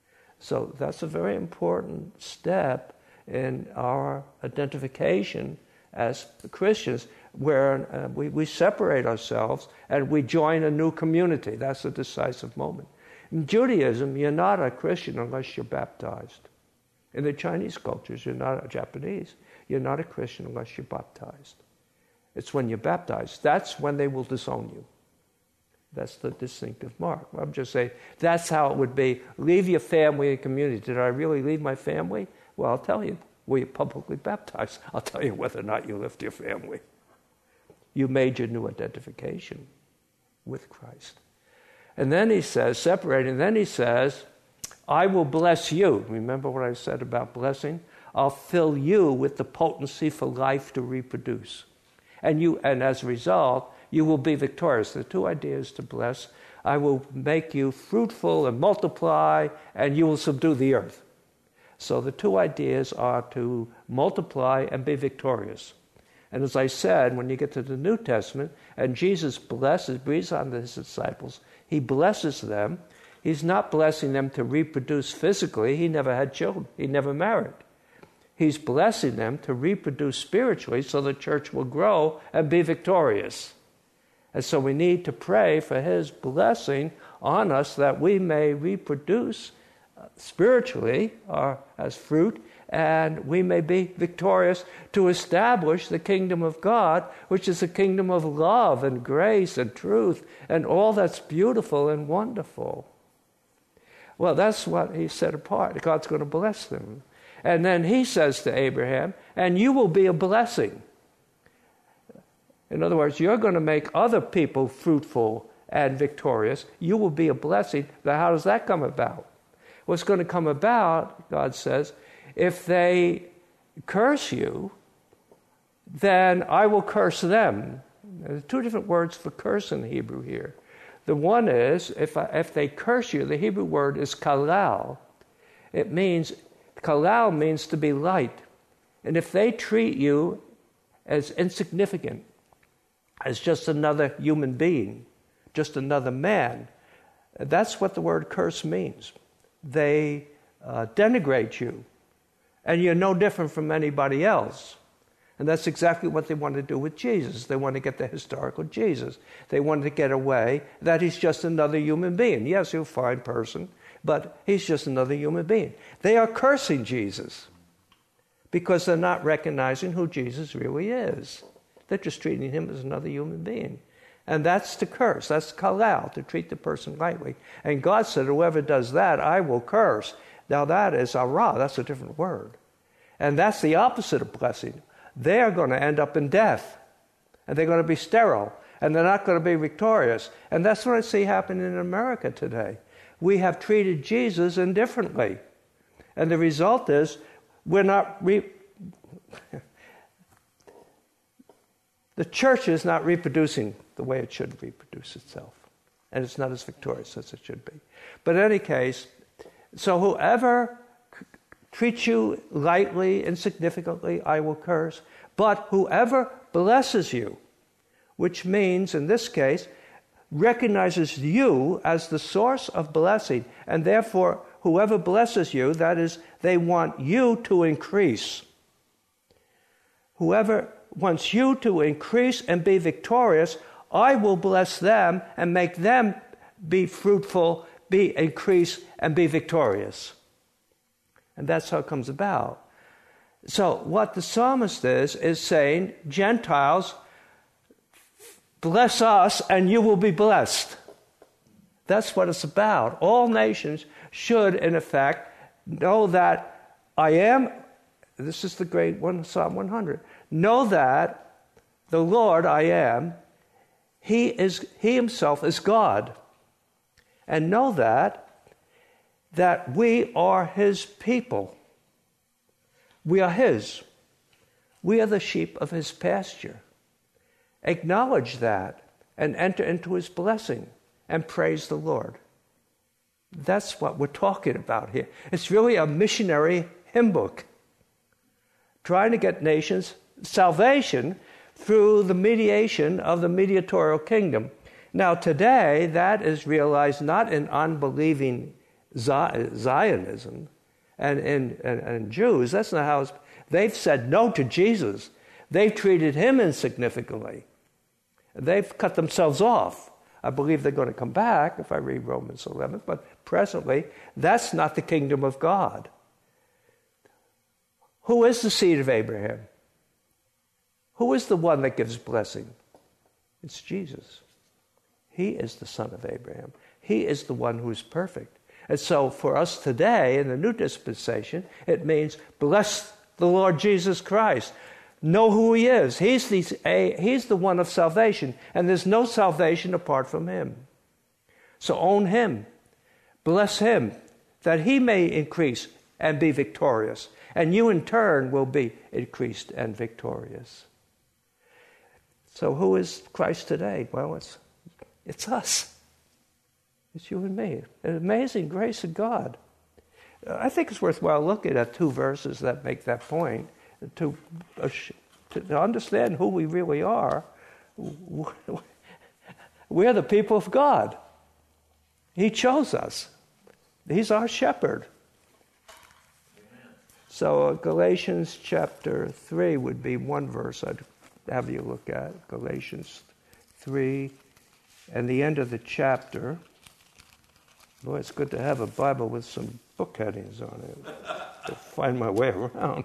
So that's a very important step in our identification as Christians, where uh, we, we separate ourselves and we join a new community. That's a decisive moment. In Judaism, you're not a Christian unless you're baptized. In the Chinese cultures, you're not a Japanese. You're not a Christian unless you're baptized. It's when you're baptized. That's when they will disown you. That's the distinctive mark. I'm just saying, that's how it would be. Leave your family and community. Did I really leave my family? Well, I'll tell you. Were you publicly baptized? I'll tell you whether or not you left your family. You made your new identification with Christ. And then he says, separating, then he says, I will bless you. Remember what I said about blessing? I'll fill you with the potency for life to reproduce. And you, and as a result, you will be victorious. The two ideas to bless. I will make you fruitful and multiply, and you will subdue the earth. So the two ideas are to multiply and be victorious. And as I said, when you get to the New Testament, and Jesus blesses, breathes on his disciples, he blesses them. He's not blessing them to reproduce physically. He never had children. He never married. He's blessing them to reproduce spiritually so the church will grow and be victorious. And so we need to pray for his blessing on us that we may reproduce spiritually or as fruit, and we may be victorious to establish the kingdom of God, which is a kingdom of love and grace and truth and all that's beautiful and wonderful. Well, that's what he set apart. God's going to bless them. And then he says to Abraham, and you will be a blessing. In other words, you're going to make other people fruitful and victorious. You will be a blessing. Now, how does that come about? What's going to come about, God says, if they curse you, then I will curse them. There's two different words for curse in Hebrew here. The one is, if I, if they curse you, the Hebrew word is kalal. It means, kalal means to be light. And if they treat you as insignificant, as just another human being, just another man, that's what the word curse means. They uh, denigrate you, and you're no different from anybody else. And that's exactly what they want to do with Jesus. They want to get the historical Jesus. They want to get away that he's just another human being. Yes, he's a fine person, but he's just another human being. They are cursing Jesus because they're not recognizing who Jesus really is. They're just treating him as another human being. And that's to curse. That's kalal, to treat the person lightly. And God said, whoever does that, I will curse. Now that is ara, that's a different word. And that's the opposite of blessing. They're going to end up in death. And they're going to be sterile. And they're not going to be victorious. And that's what I see happening in America today. We have treated Jesus indifferently. And the result is we're not... Re- the church is not reproducing the way it should reproduce itself. And it's not as victorious as it should be. But in any case, so whoever c- treats you lightly, insignificantly, I will curse. But whoever blesses you, which means, in this case, recognizes you as the source of blessing, and therefore, whoever blesses you, that is, they want you to increase. Whoever wants you to increase and be victorious, I will bless them and make them be fruitful, be increase, and be victorious. And that's how it comes about. So what the psalmist is, is saying, Gentiles, bless us and you will be blessed. That's what it's about. All nations should, in effect, know that I am, this is the great one, Psalm one hundred, know that the Lord I am, He is He Himself is God. And know that, that we are His people. We are His. We are the sheep of His pasture. Acknowledge that and enter into His blessing and praise the Lord. That's what we're talking about here. It's really a missionary hymn book. Trying to get nations salvation through the mediation of the mediatorial kingdom. Now today, that is realized not in unbelieving Zionism and in, and, and Jews. That's not how it's... They've said no to Jesus. They've treated Him insignificantly. They've cut themselves off. I believe they're going to come back if I read Romans eleven, but presently, that's not the kingdom of God. Who is the seed of Abraham? Who is the one that gives blessing? It's Jesus. He is the son of Abraham. He is the one who is perfect. And so for us today, in the new dispensation, it means bless the Lord Jesus Christ. Know who He is. He's the, a, he's the one of salvation, and there's no salvation apart from Him. So own Him. Bless Him, that He may increase and be victorious, and you in turn will be increased and victorious. So who is Christ today? Well, it's, it's us. It's you and me. An amazing grace of God. I think it's worthwhile looking at two verses that make that point. To, uh, to understand who we really are, we're the people of God. He chose us. He's our shepherd. So uh, Galatians chapter three would be one verse I'd have you look at. Galatians three, and the end of the chapter. Boy, it's good to have a Bible with some book headings on it to find my way around.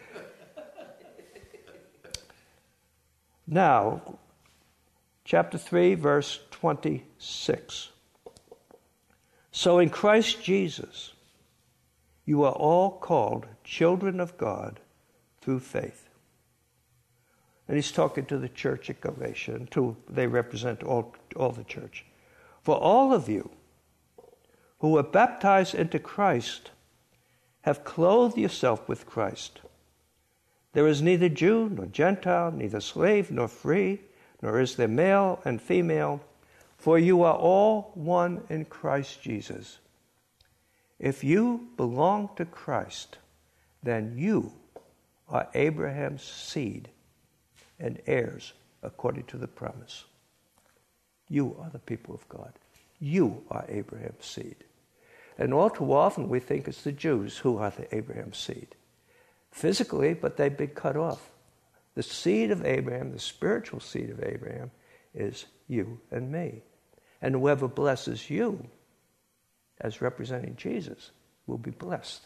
Now, chapter three, verse twenty-six. So in Christ Jesus, you are all called children of God through faith. And he's talking to the church at Galatia, and to, they represent all, all the church. For all of you who were baptized into Christ have clothed yourself with Christ. There is neither Jew nor Gentile, neither slave nor free, nor is there male and female, for you are all one in Christ Jesus. If you belong to Christ, then you are Abraham's seed and heirs according to the promise. You are the people of God. You are Abraham's seed. And all too often we think it's the Jews who are the Abraham's seed. Physically, but they've been cut off. The seed of Abraham, the spiritual seed of Abraham, is you and me. And whoever blesses you as representing Jesus will be blessed.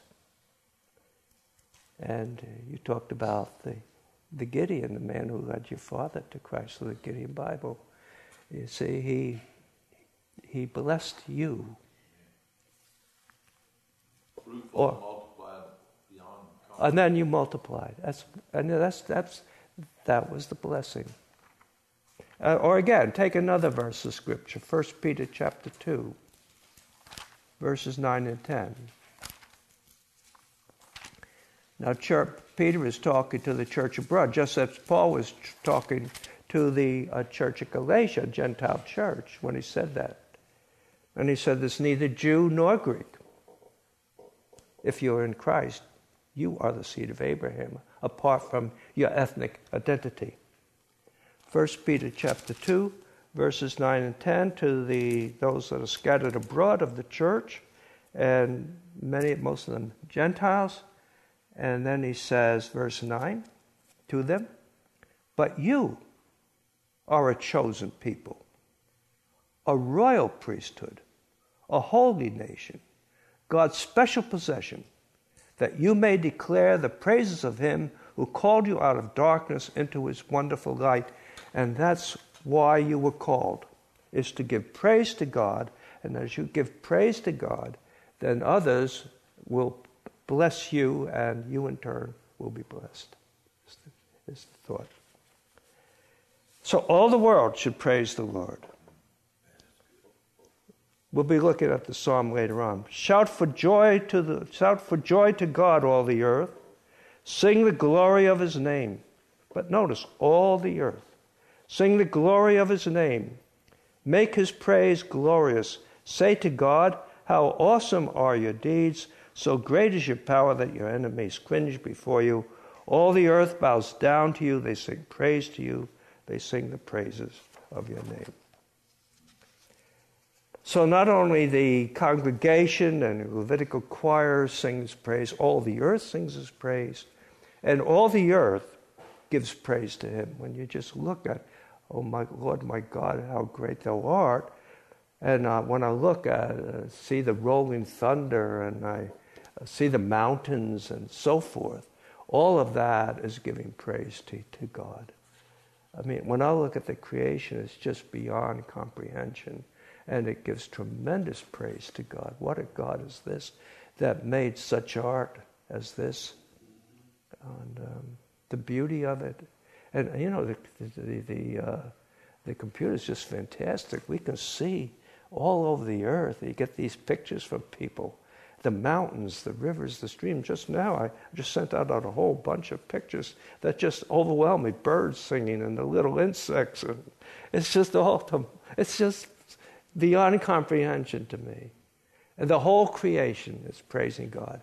And uh, you talked about the, the Gideon, the man who led your father to Christ, through the Gideon Bible. You see, he, he blessed you. fruitful Or- and multiplied beyond And comprehension. then you multiply. That's and that's that's that was the blessing. Uh, or again, take another verse of scripture, First Peter chapter two, verses nine and ten. Now, church, Peter is talking to the church abroad, just as Paul was talking to the uh, church of Galatia, a Gentile church, when he said that. And he said, there's neither Jew nor Greek. If you're in Christ, you are the seed of Abraham, apart from your ethnic identity. First Peter chapter two, verses nine and ten, to the those that are scattered abroad of the church, and many, most of them Gentiles. And then he says, verse nine, to them, but you are a chosen people, a royal priesthood, a holy nation, God's special possession, that you may declare the praises of him who called you out of darkness into his wonderful light. And that's why you were called, is to give praise to God. And as you give praise to God, then others will bless you, and you in turn will be blessed, is the, is the thought. So all the world should praise the Lord. We'll be looking at the psalm later on. Shout for joy to the shout for joy to God, all the earth. Sing the glory of his name. But notice, all the earth. Sing the glory of his name. Make his praise glorious. Say to God, how awesome are your deeds. So great is your power that your enemies cringe before you. All the earth bows down to you. They sing praise to you. They sing the praises of your name. So not only the congregation and the Levitical choir sings praise, all the earth sings his praise, and all the earth gives praise to him. When you just look at, oh my Lord, my God, how great thou art, and uh, when I look at, uh, see the rolling thunder, and I uh, see the mountains and so forth, all of that is giving praise to, to God. I mean, when I look at the creation, it's just beyond comprehension. And it gives tremendous praise to God. What a God is this that made such art as this? And um, the beauty of it. And, you know, the the the, uh, the computer is just fantastic. We can see all over the earth. You get these pictures from people. The mountains, the rivers, the streams. Just now, I just sent out a whole bunch of pictures that just overwhelm me. Birds singing and the little insects. And it's just all, it's just beyond comprehension to me. And the whole creation is praising God.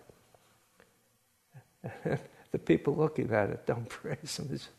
The people looking at it don't praise him. It's,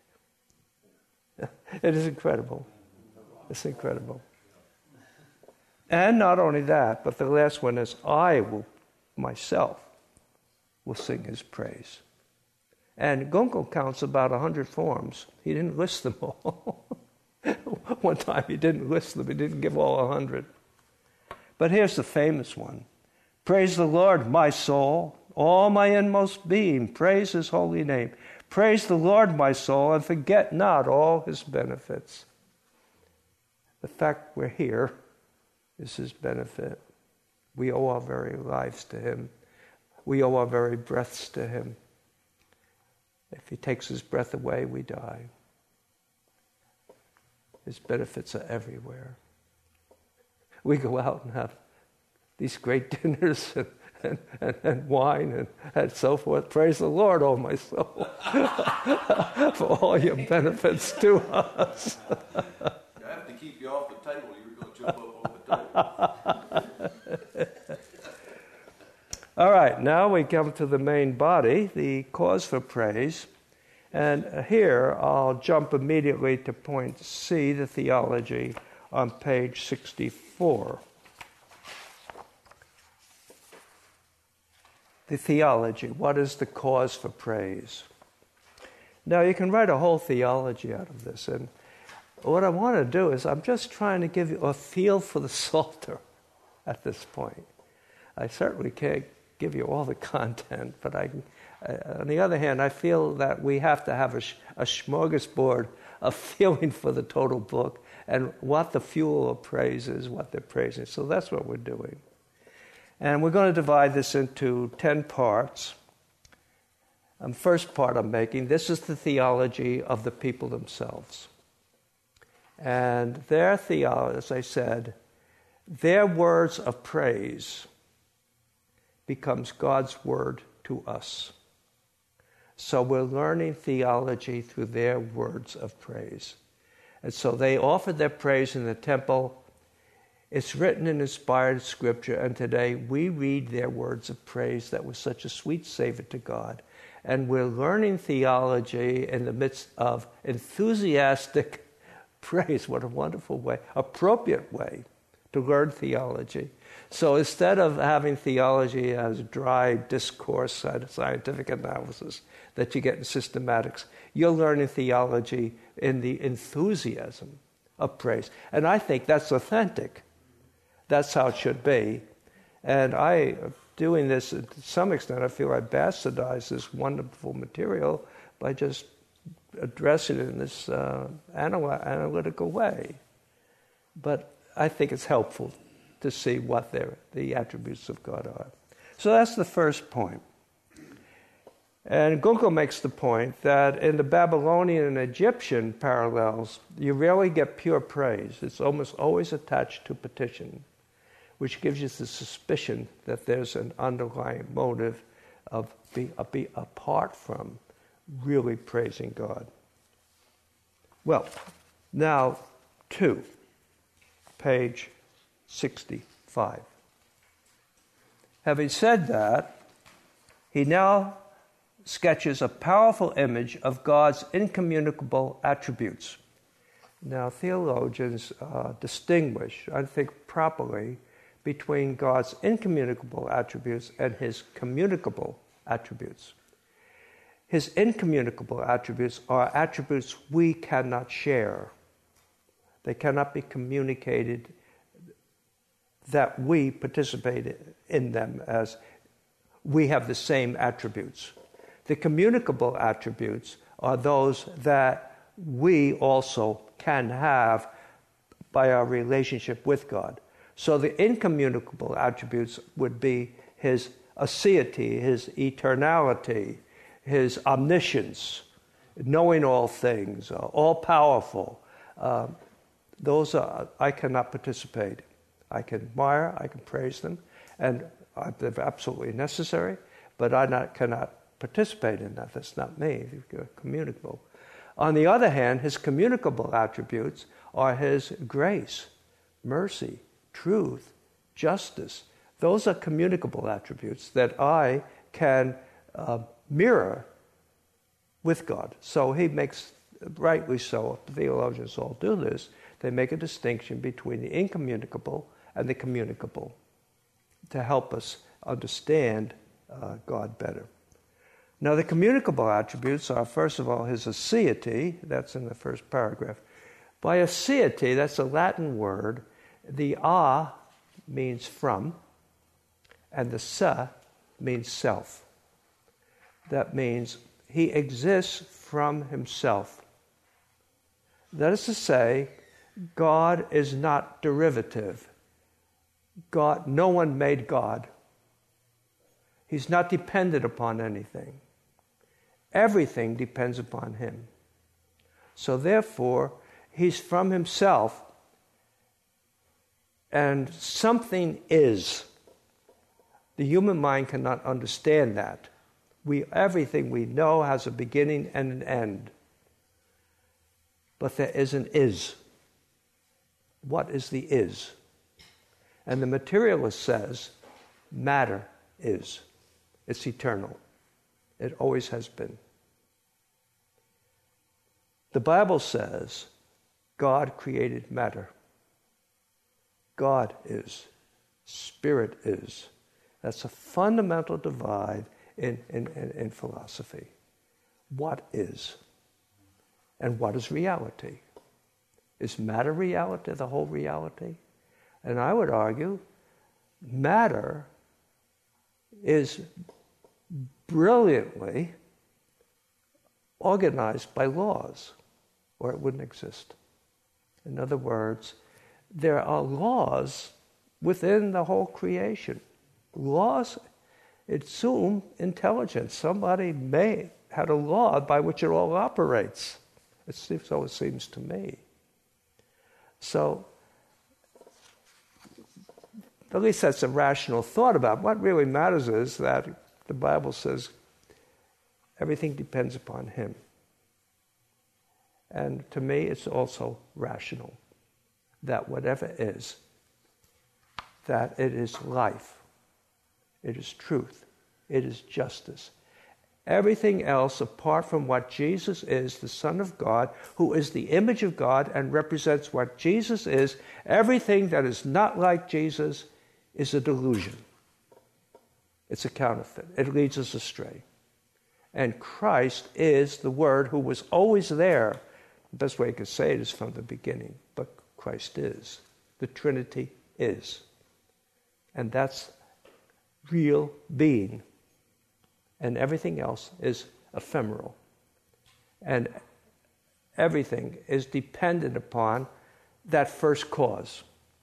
it is incredible. It's incredible. And not only that, but the last one is, I will, myself, will sing his praise. And Gunkel counts about a hundred forms. He didn't list them all. One time he didn't list them. He didn't give all a hundred. But here's the famous one. Praise the Lord, my soul, all my inmost being. Praise his holy name. Praise the Lord, my soul, and forget not all his benefits. The fact we're here is his benefit. We owe our very lives to him. We owe our very breaths to him. If he takes his breath away, we die. His benefits are everywhere. We go out and have these great dinners and, and, and, and wine and, and so forth. Praise the Lord, oh my soul, for all your benefits to us. I have to keep you off the table. You're going to jump up on the table. All right, now we come to the main body, the cause for praise. And here I'll jump immediately to point C, the theology, on page sixty-four. The theology, what is the cause for praise? Now you can write a whole theology out of this, and what I want to do is I'm just trying to give you a feel for the Psalter at this point. I certainly can't give you all the content, but I can. Uh, on the other hand, I feel that we have to have a, sh- a smorgasbord of feeling for the total book and what the fuel of praise is, what they're praising. So that's what we're doing. And we're going to divide this into ten parts. The um, first part I'm making, this is the theology of the people themselves. And their theology, as I said, their words of praise becomes God's word to us. So we're learning theology through their words of praise. And so they offered their praise in the temple. It's written in inspired scripture, and today we read their words of praise that was such a sweet savor to God. And we're learning theology in the midst of enthusiastic praise. What a wonderful way, appropriate way to learn theology. So instead of having theology as dry discourse, scientific analysis that you get in systematics, you're learning theology in the enthusiasm of praise. And I think that's authentic. That's how it should be. And I, doing this to some extent, I feel I bastardize this wonderful material by just addressing it in this uh, anal- analytical way. But I think it's helpful to see what the attributes of God are. So that's the first point. And Gunkel makes the point that in the Babylonian and Egyptian parallels, you rarely get pure praise. It's almost always attached to petition, which gives you the suspicion that there's an underlying motive of being be apart from really praising God. Well, now, two, page sixty-five. Having said that, he now sketches a powerful image of God's incommunicable attributes. Now, theologians uh, distinguish, I think properly, between God's incommunicable attributes and his communicable attributes. His incommunicable attributes are attributes we cannot share. They cannot be communicated that we participate in them as we have the same attributes. The communicable attributes are those that we also can have by our relationship with God. So the incommunicable attributes would be his aseity, his eternality, his omniscience, knowing all things, uh, all-powerful. Uh, those are, I cannot participate. I can admire, I can praise them, and they're absolutely necessary, but I not, cannot participate in that. That's not me. They're communicable. On the other hand, his communicable attributes are his grace, mercy, truth, justice. Those are communicable attributes that I can uh, mirror with God. So he makes, rightly so, theologians all do this, they make a distinction between the incommunicable and the communicable to help us understand uh, God better. Now, the communicable attributes are, first of all, his aseity. That's in the first paragraph. By aseity, that's a Latin word. The a means from, and the se means self. That means he exists from himself. That is to say, God is not derivative. God, no one made God. He's not dependent upon anything. Everything depends upon him. So therefore, he's from himself, and something is. The human mind cannot understand that. We, everything we know has a beginning and an end. But there is an is. What is the is? And the materialist says, matter is. It's eternal. It always has been. The Bible says God created matter. God is. Spirit is. That's a fundamental divide in, in, in, in philosophy. What is? And what is reality? Is matter reality, the whole reality? And I would argue matter is brilliantly organized by laws, or it wouldn't exist. In other words, there are laws within the whole creation. Laws assume intelligence. Somebody made, had a law by which it all operates. It seems, so it seems to me. So, at least that's a rational thought about it. What really matters is that the Bible says everything depends upon Him. And to me, it's also rational that whatever is, that it is life, it is truth, it is justice. Everything else, apart from what Jesus is, the Son of God, who is the image of God and represents what Jesus is, everything that is not like Jesus is a delusion. It's a counterfeit. It leads us astray. And Christ is the Word who was always there. The best way I could say it is from the beginning. But Christ is. The Trinity is. And that's real being. And everything else is ephemeral. And everything is dependent upon that first cause.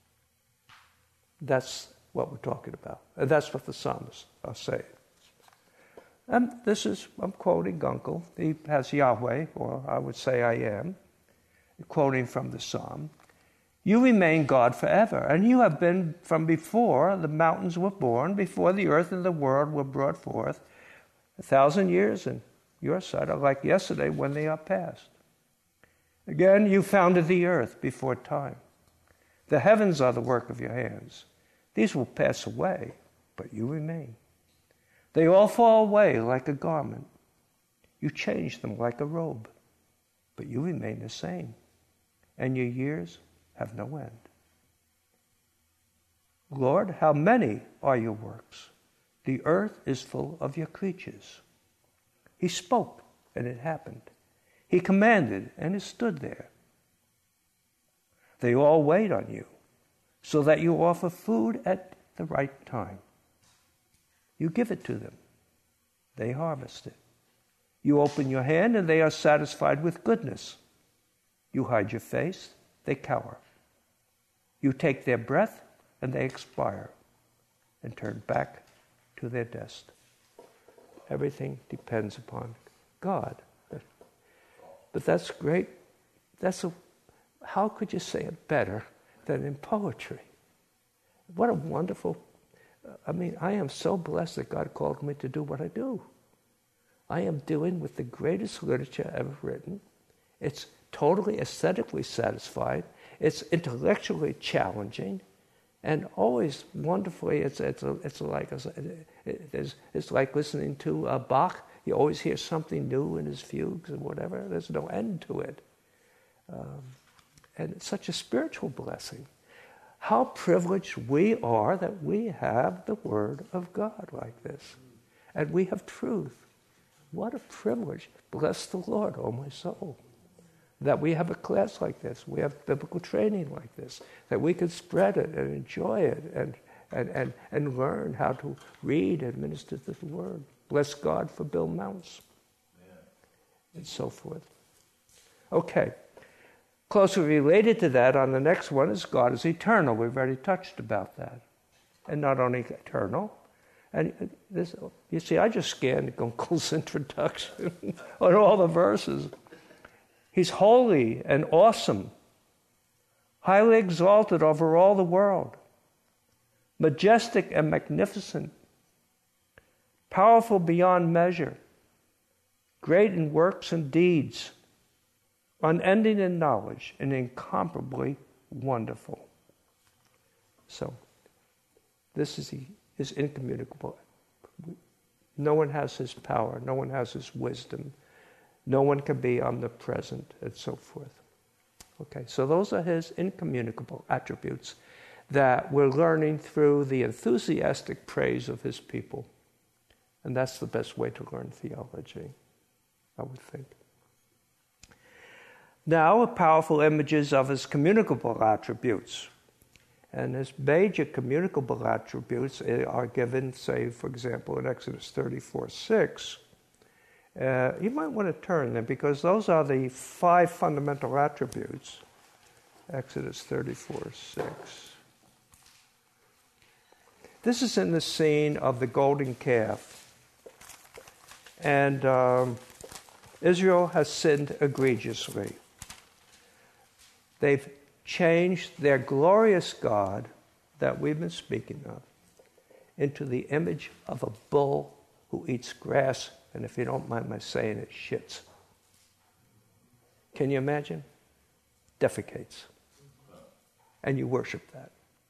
That's what we're talking about. And that's what the psalmists are saying. And this is, I'm quoting Gunkel. He has Yahweh, or I would say I am, quoting from the psalm. You remain God forever, and you have been from before the mountains were born, before the earth and the world were brought forth. A thousand years in your sight are like yesterday when they are past. Again, you founded the earth before time. The heavens are the work of your hands. These will pass away, but you remain. They all fall away like a garment. You change them like a robe, but you remain the same, and your years have no end. Lord, how many are your works? The earth is full of your creatures. He spoke, and it happened. He commanded, and it stood there. They all wait on you, so that you offer food at the right time. You give it to them. They harvest it. You open your hand, and they are satisfied with goodness. You hide your face, they cower. You take their breath, and they expire, and turn back to their dust. Everything depends upon God. But that's great. That's a, how could you say it better than in poetry? What a wonderful, I mean, I am so blessed that God called me to do what I do. I am doing with the greatest literature ever written. It's totally aesthetically satisfied. It's intellectually challenging, and always wonderfully. It's it's a, it's like a, it, it's, it's like listening to uh, Bach. You always hear something new in his fugues and whatever. There's no end to it, um, and it's such a spiritual blessing. How privileged we are that we have the Word of God like this, and we have truth. What a privilege! Bless the Lord, oh my soul, that we have a class like this, we have biblical training like this, that we can spread it and enjoy it and, and, and, and learn how to read and minister to the Word. Bless God for Bill Mounce. Yeah. And so forth. Okay. Closely related to that on the next one is God is eternal. We've already touched about that. And not only eternal, and this, you see, I just scanned Gunkel's introduction on all the verses. He's holy and awesome, highly exalted over all the world, majestic and magnificent, powerful beyond measure, great in works and deeds, unending in knowledge, and incomparably wonderful. So, this is, he is incommunicable. No one has his power. No one has his wisdom. No one can be omnipresent, and so forth. Okay, so those are his incommunicable attributes that we're learning through the enthusiastic praise of his people. And that's the best way to learn theology, I would think. Now, powerful images of his communicable attributes. And his major communicable attributes are given, say, for example, in Exodus thirty-four six. Uh, you might want to turn there because those are the five fundamental attributes. Exodus thirty-four six. This is in the scene of the golden calf. And um, Israel has sinned egregiously. They've changed their glorious God that we've been speaking of into the image of a bull who eats grass, and if you don't mind my saying it, shits. Can you imagine? Defecates. And you worship that.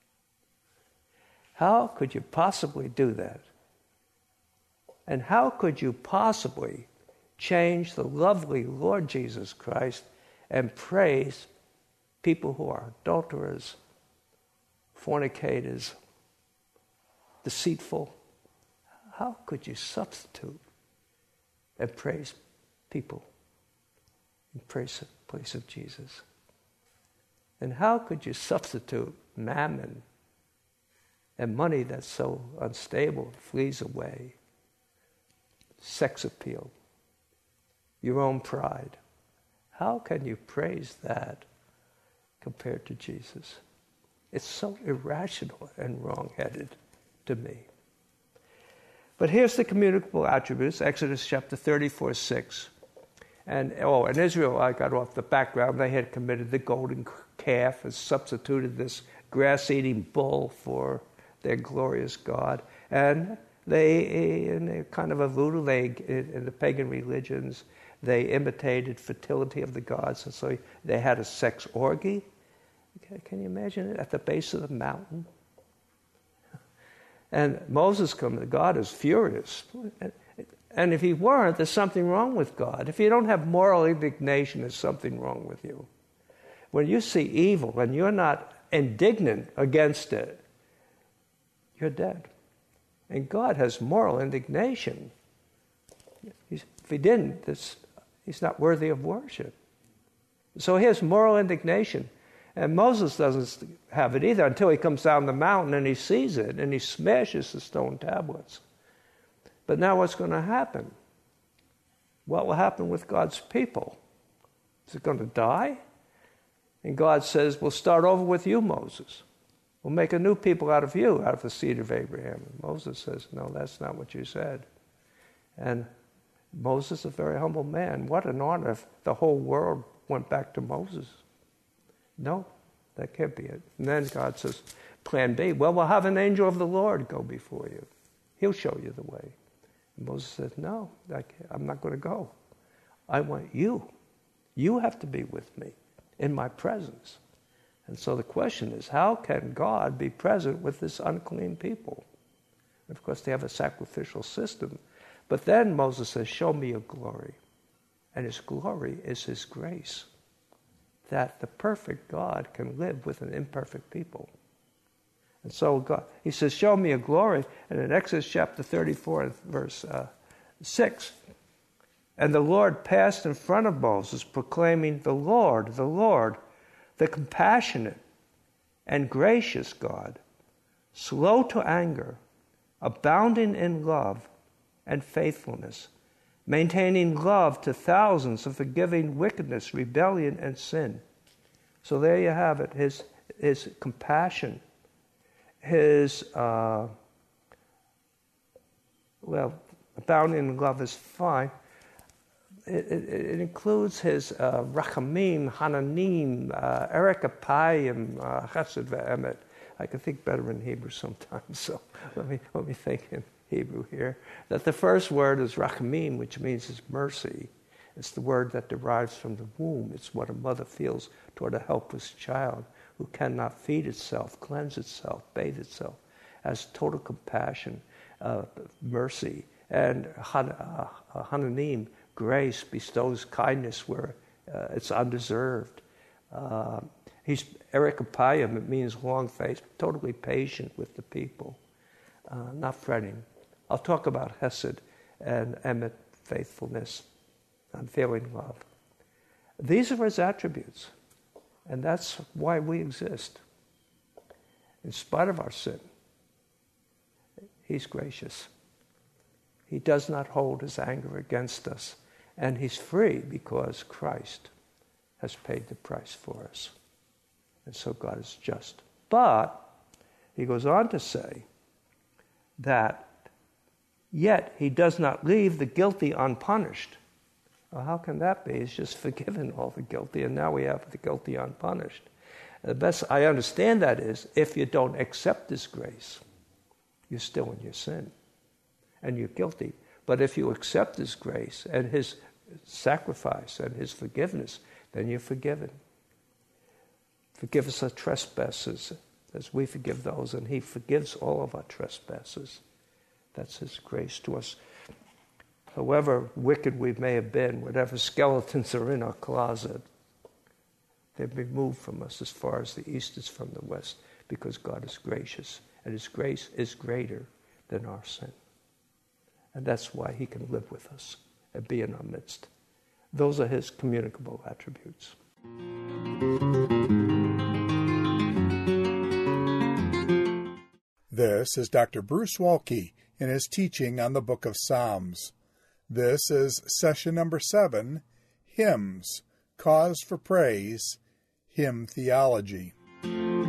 How could you possibly do that? And how could you possibly change the lovely Lord Jesus Christ and praise people who are adulterers, fornicators, deceitful? How could you substitute and praise people in place place of Jesus? And how could you substitute mammon and money that's so unstable, flees away, sex appeal, your own pride? How can you praise that compared to Jesus? It's so irrational and wrong-headed to me. But here's the communicable attributes, Exodus chapter thirty-four, six. And, oh, in Israel, I got off the background, they had committed the golden calf and substituted this grass-eating bull for their glorious God. And they, in a kind of a voodoo, they, in the pagan religions, they imitated fertility of the gods, and so they had a sex orgy. Can you imagine it? At the base of the mountain. And Moses comes, God is furious. And if he weren't, there's something wrong with God. If you don't have moral indignation, there's something wrong with you. When you see evil and you're not indignant against it, you're dead. And God has moral indignation. He's, if he didn't, this, he's not worthy of worship. So he has moral indignation. And Moses doesn't have it either until he comes down the mountain and he sees it and he smashes the stone tablets. But now what's going to happen? What will happen with God's people? Is it going to die? And God says, we'll start over with you, Moses. We'll make a new people out of you, out of the seed of Abraham. And Moses says, no, that's not what you said. And Moses is a very humble man. What an honor if the whole world went back to Moses. No, that can't be it. And then God says, plan B, well, we'll have an angel of the Lord go before you. He'll show you the way. And Moses says, no, I can't, I'm not going to go. I want you. You have to be with me in my presence. And so the question is, how can God be present with this unclean people? And of course, they have a sacrificial system. But then Moses says, show me your glory. And his glory is his grace. That the perfect God can live with an imperfect people. And so God, he says, show me a glory. And in Exodus chapter thirty-four, verse uh, six, and the Lord passed in front of Moses, proclaiming, the Lord, the Lord, the compassionate and gracious God, slow to anger, abounding in love and faithfulness, maintaining love to thousands, and forgiving wickedness, rebellion, and sin. So there you have it, his, his compassion, his, uh, well, abounding in love is fine. It, it, it includes his uh, rachamim, hananim, uh, erekapayim, uh, chesed ve'emet. I can think better in Hebrew sometimes, so let me, let me think in Hebrew here. That the first word is rachamim, which means his mercy. It's the word that derives from the womb. It's what a mother feels toward a helpless child who cannot feed itself, cleanse itself, bathe itself, as total compassion, uh, mercy. And han, uh, hananim, grace, bestows kindness where uh, it's undeserved. Uh, he's erekapayim, it means long face, totally patient with the people, uh, not fretting. I'll talk about hesed and emet, faithfulness, unfailing love. These are his attributes, and that's why we exist. In spite of our sin, he's gracious. He does not hold his anger against us, and he's free because Christ has paid the price for us. And so God is just. But he goes on to say, that, yet he does not leave the guilty unpunished. Well, how can that be? He's just forgiven all the guilty, and now we have the guilty unpunished. The best I understand that is, if you don't accept His grace, you're still in your sin, and you're guilty. But if you accept His grace and His sacrifice and His forgiveness, then you're forgiven. Forgive us our trespasses as we forgive those, and He forgives all of our trespasses. That's His grace to us. However wicked we may have been, whatever skeletons are in our closet, they've been removed from us as far as the east is from the west, because God is gracious, and His grace is greater than our sin. And that's why He can live with us and be in our midst. Those are His communicable attributes. This is Doctor Bruce Waltke in his teaching on the Book of Psalms. This is session number seven, Hymns, Cause for Praise, Hymn Theology.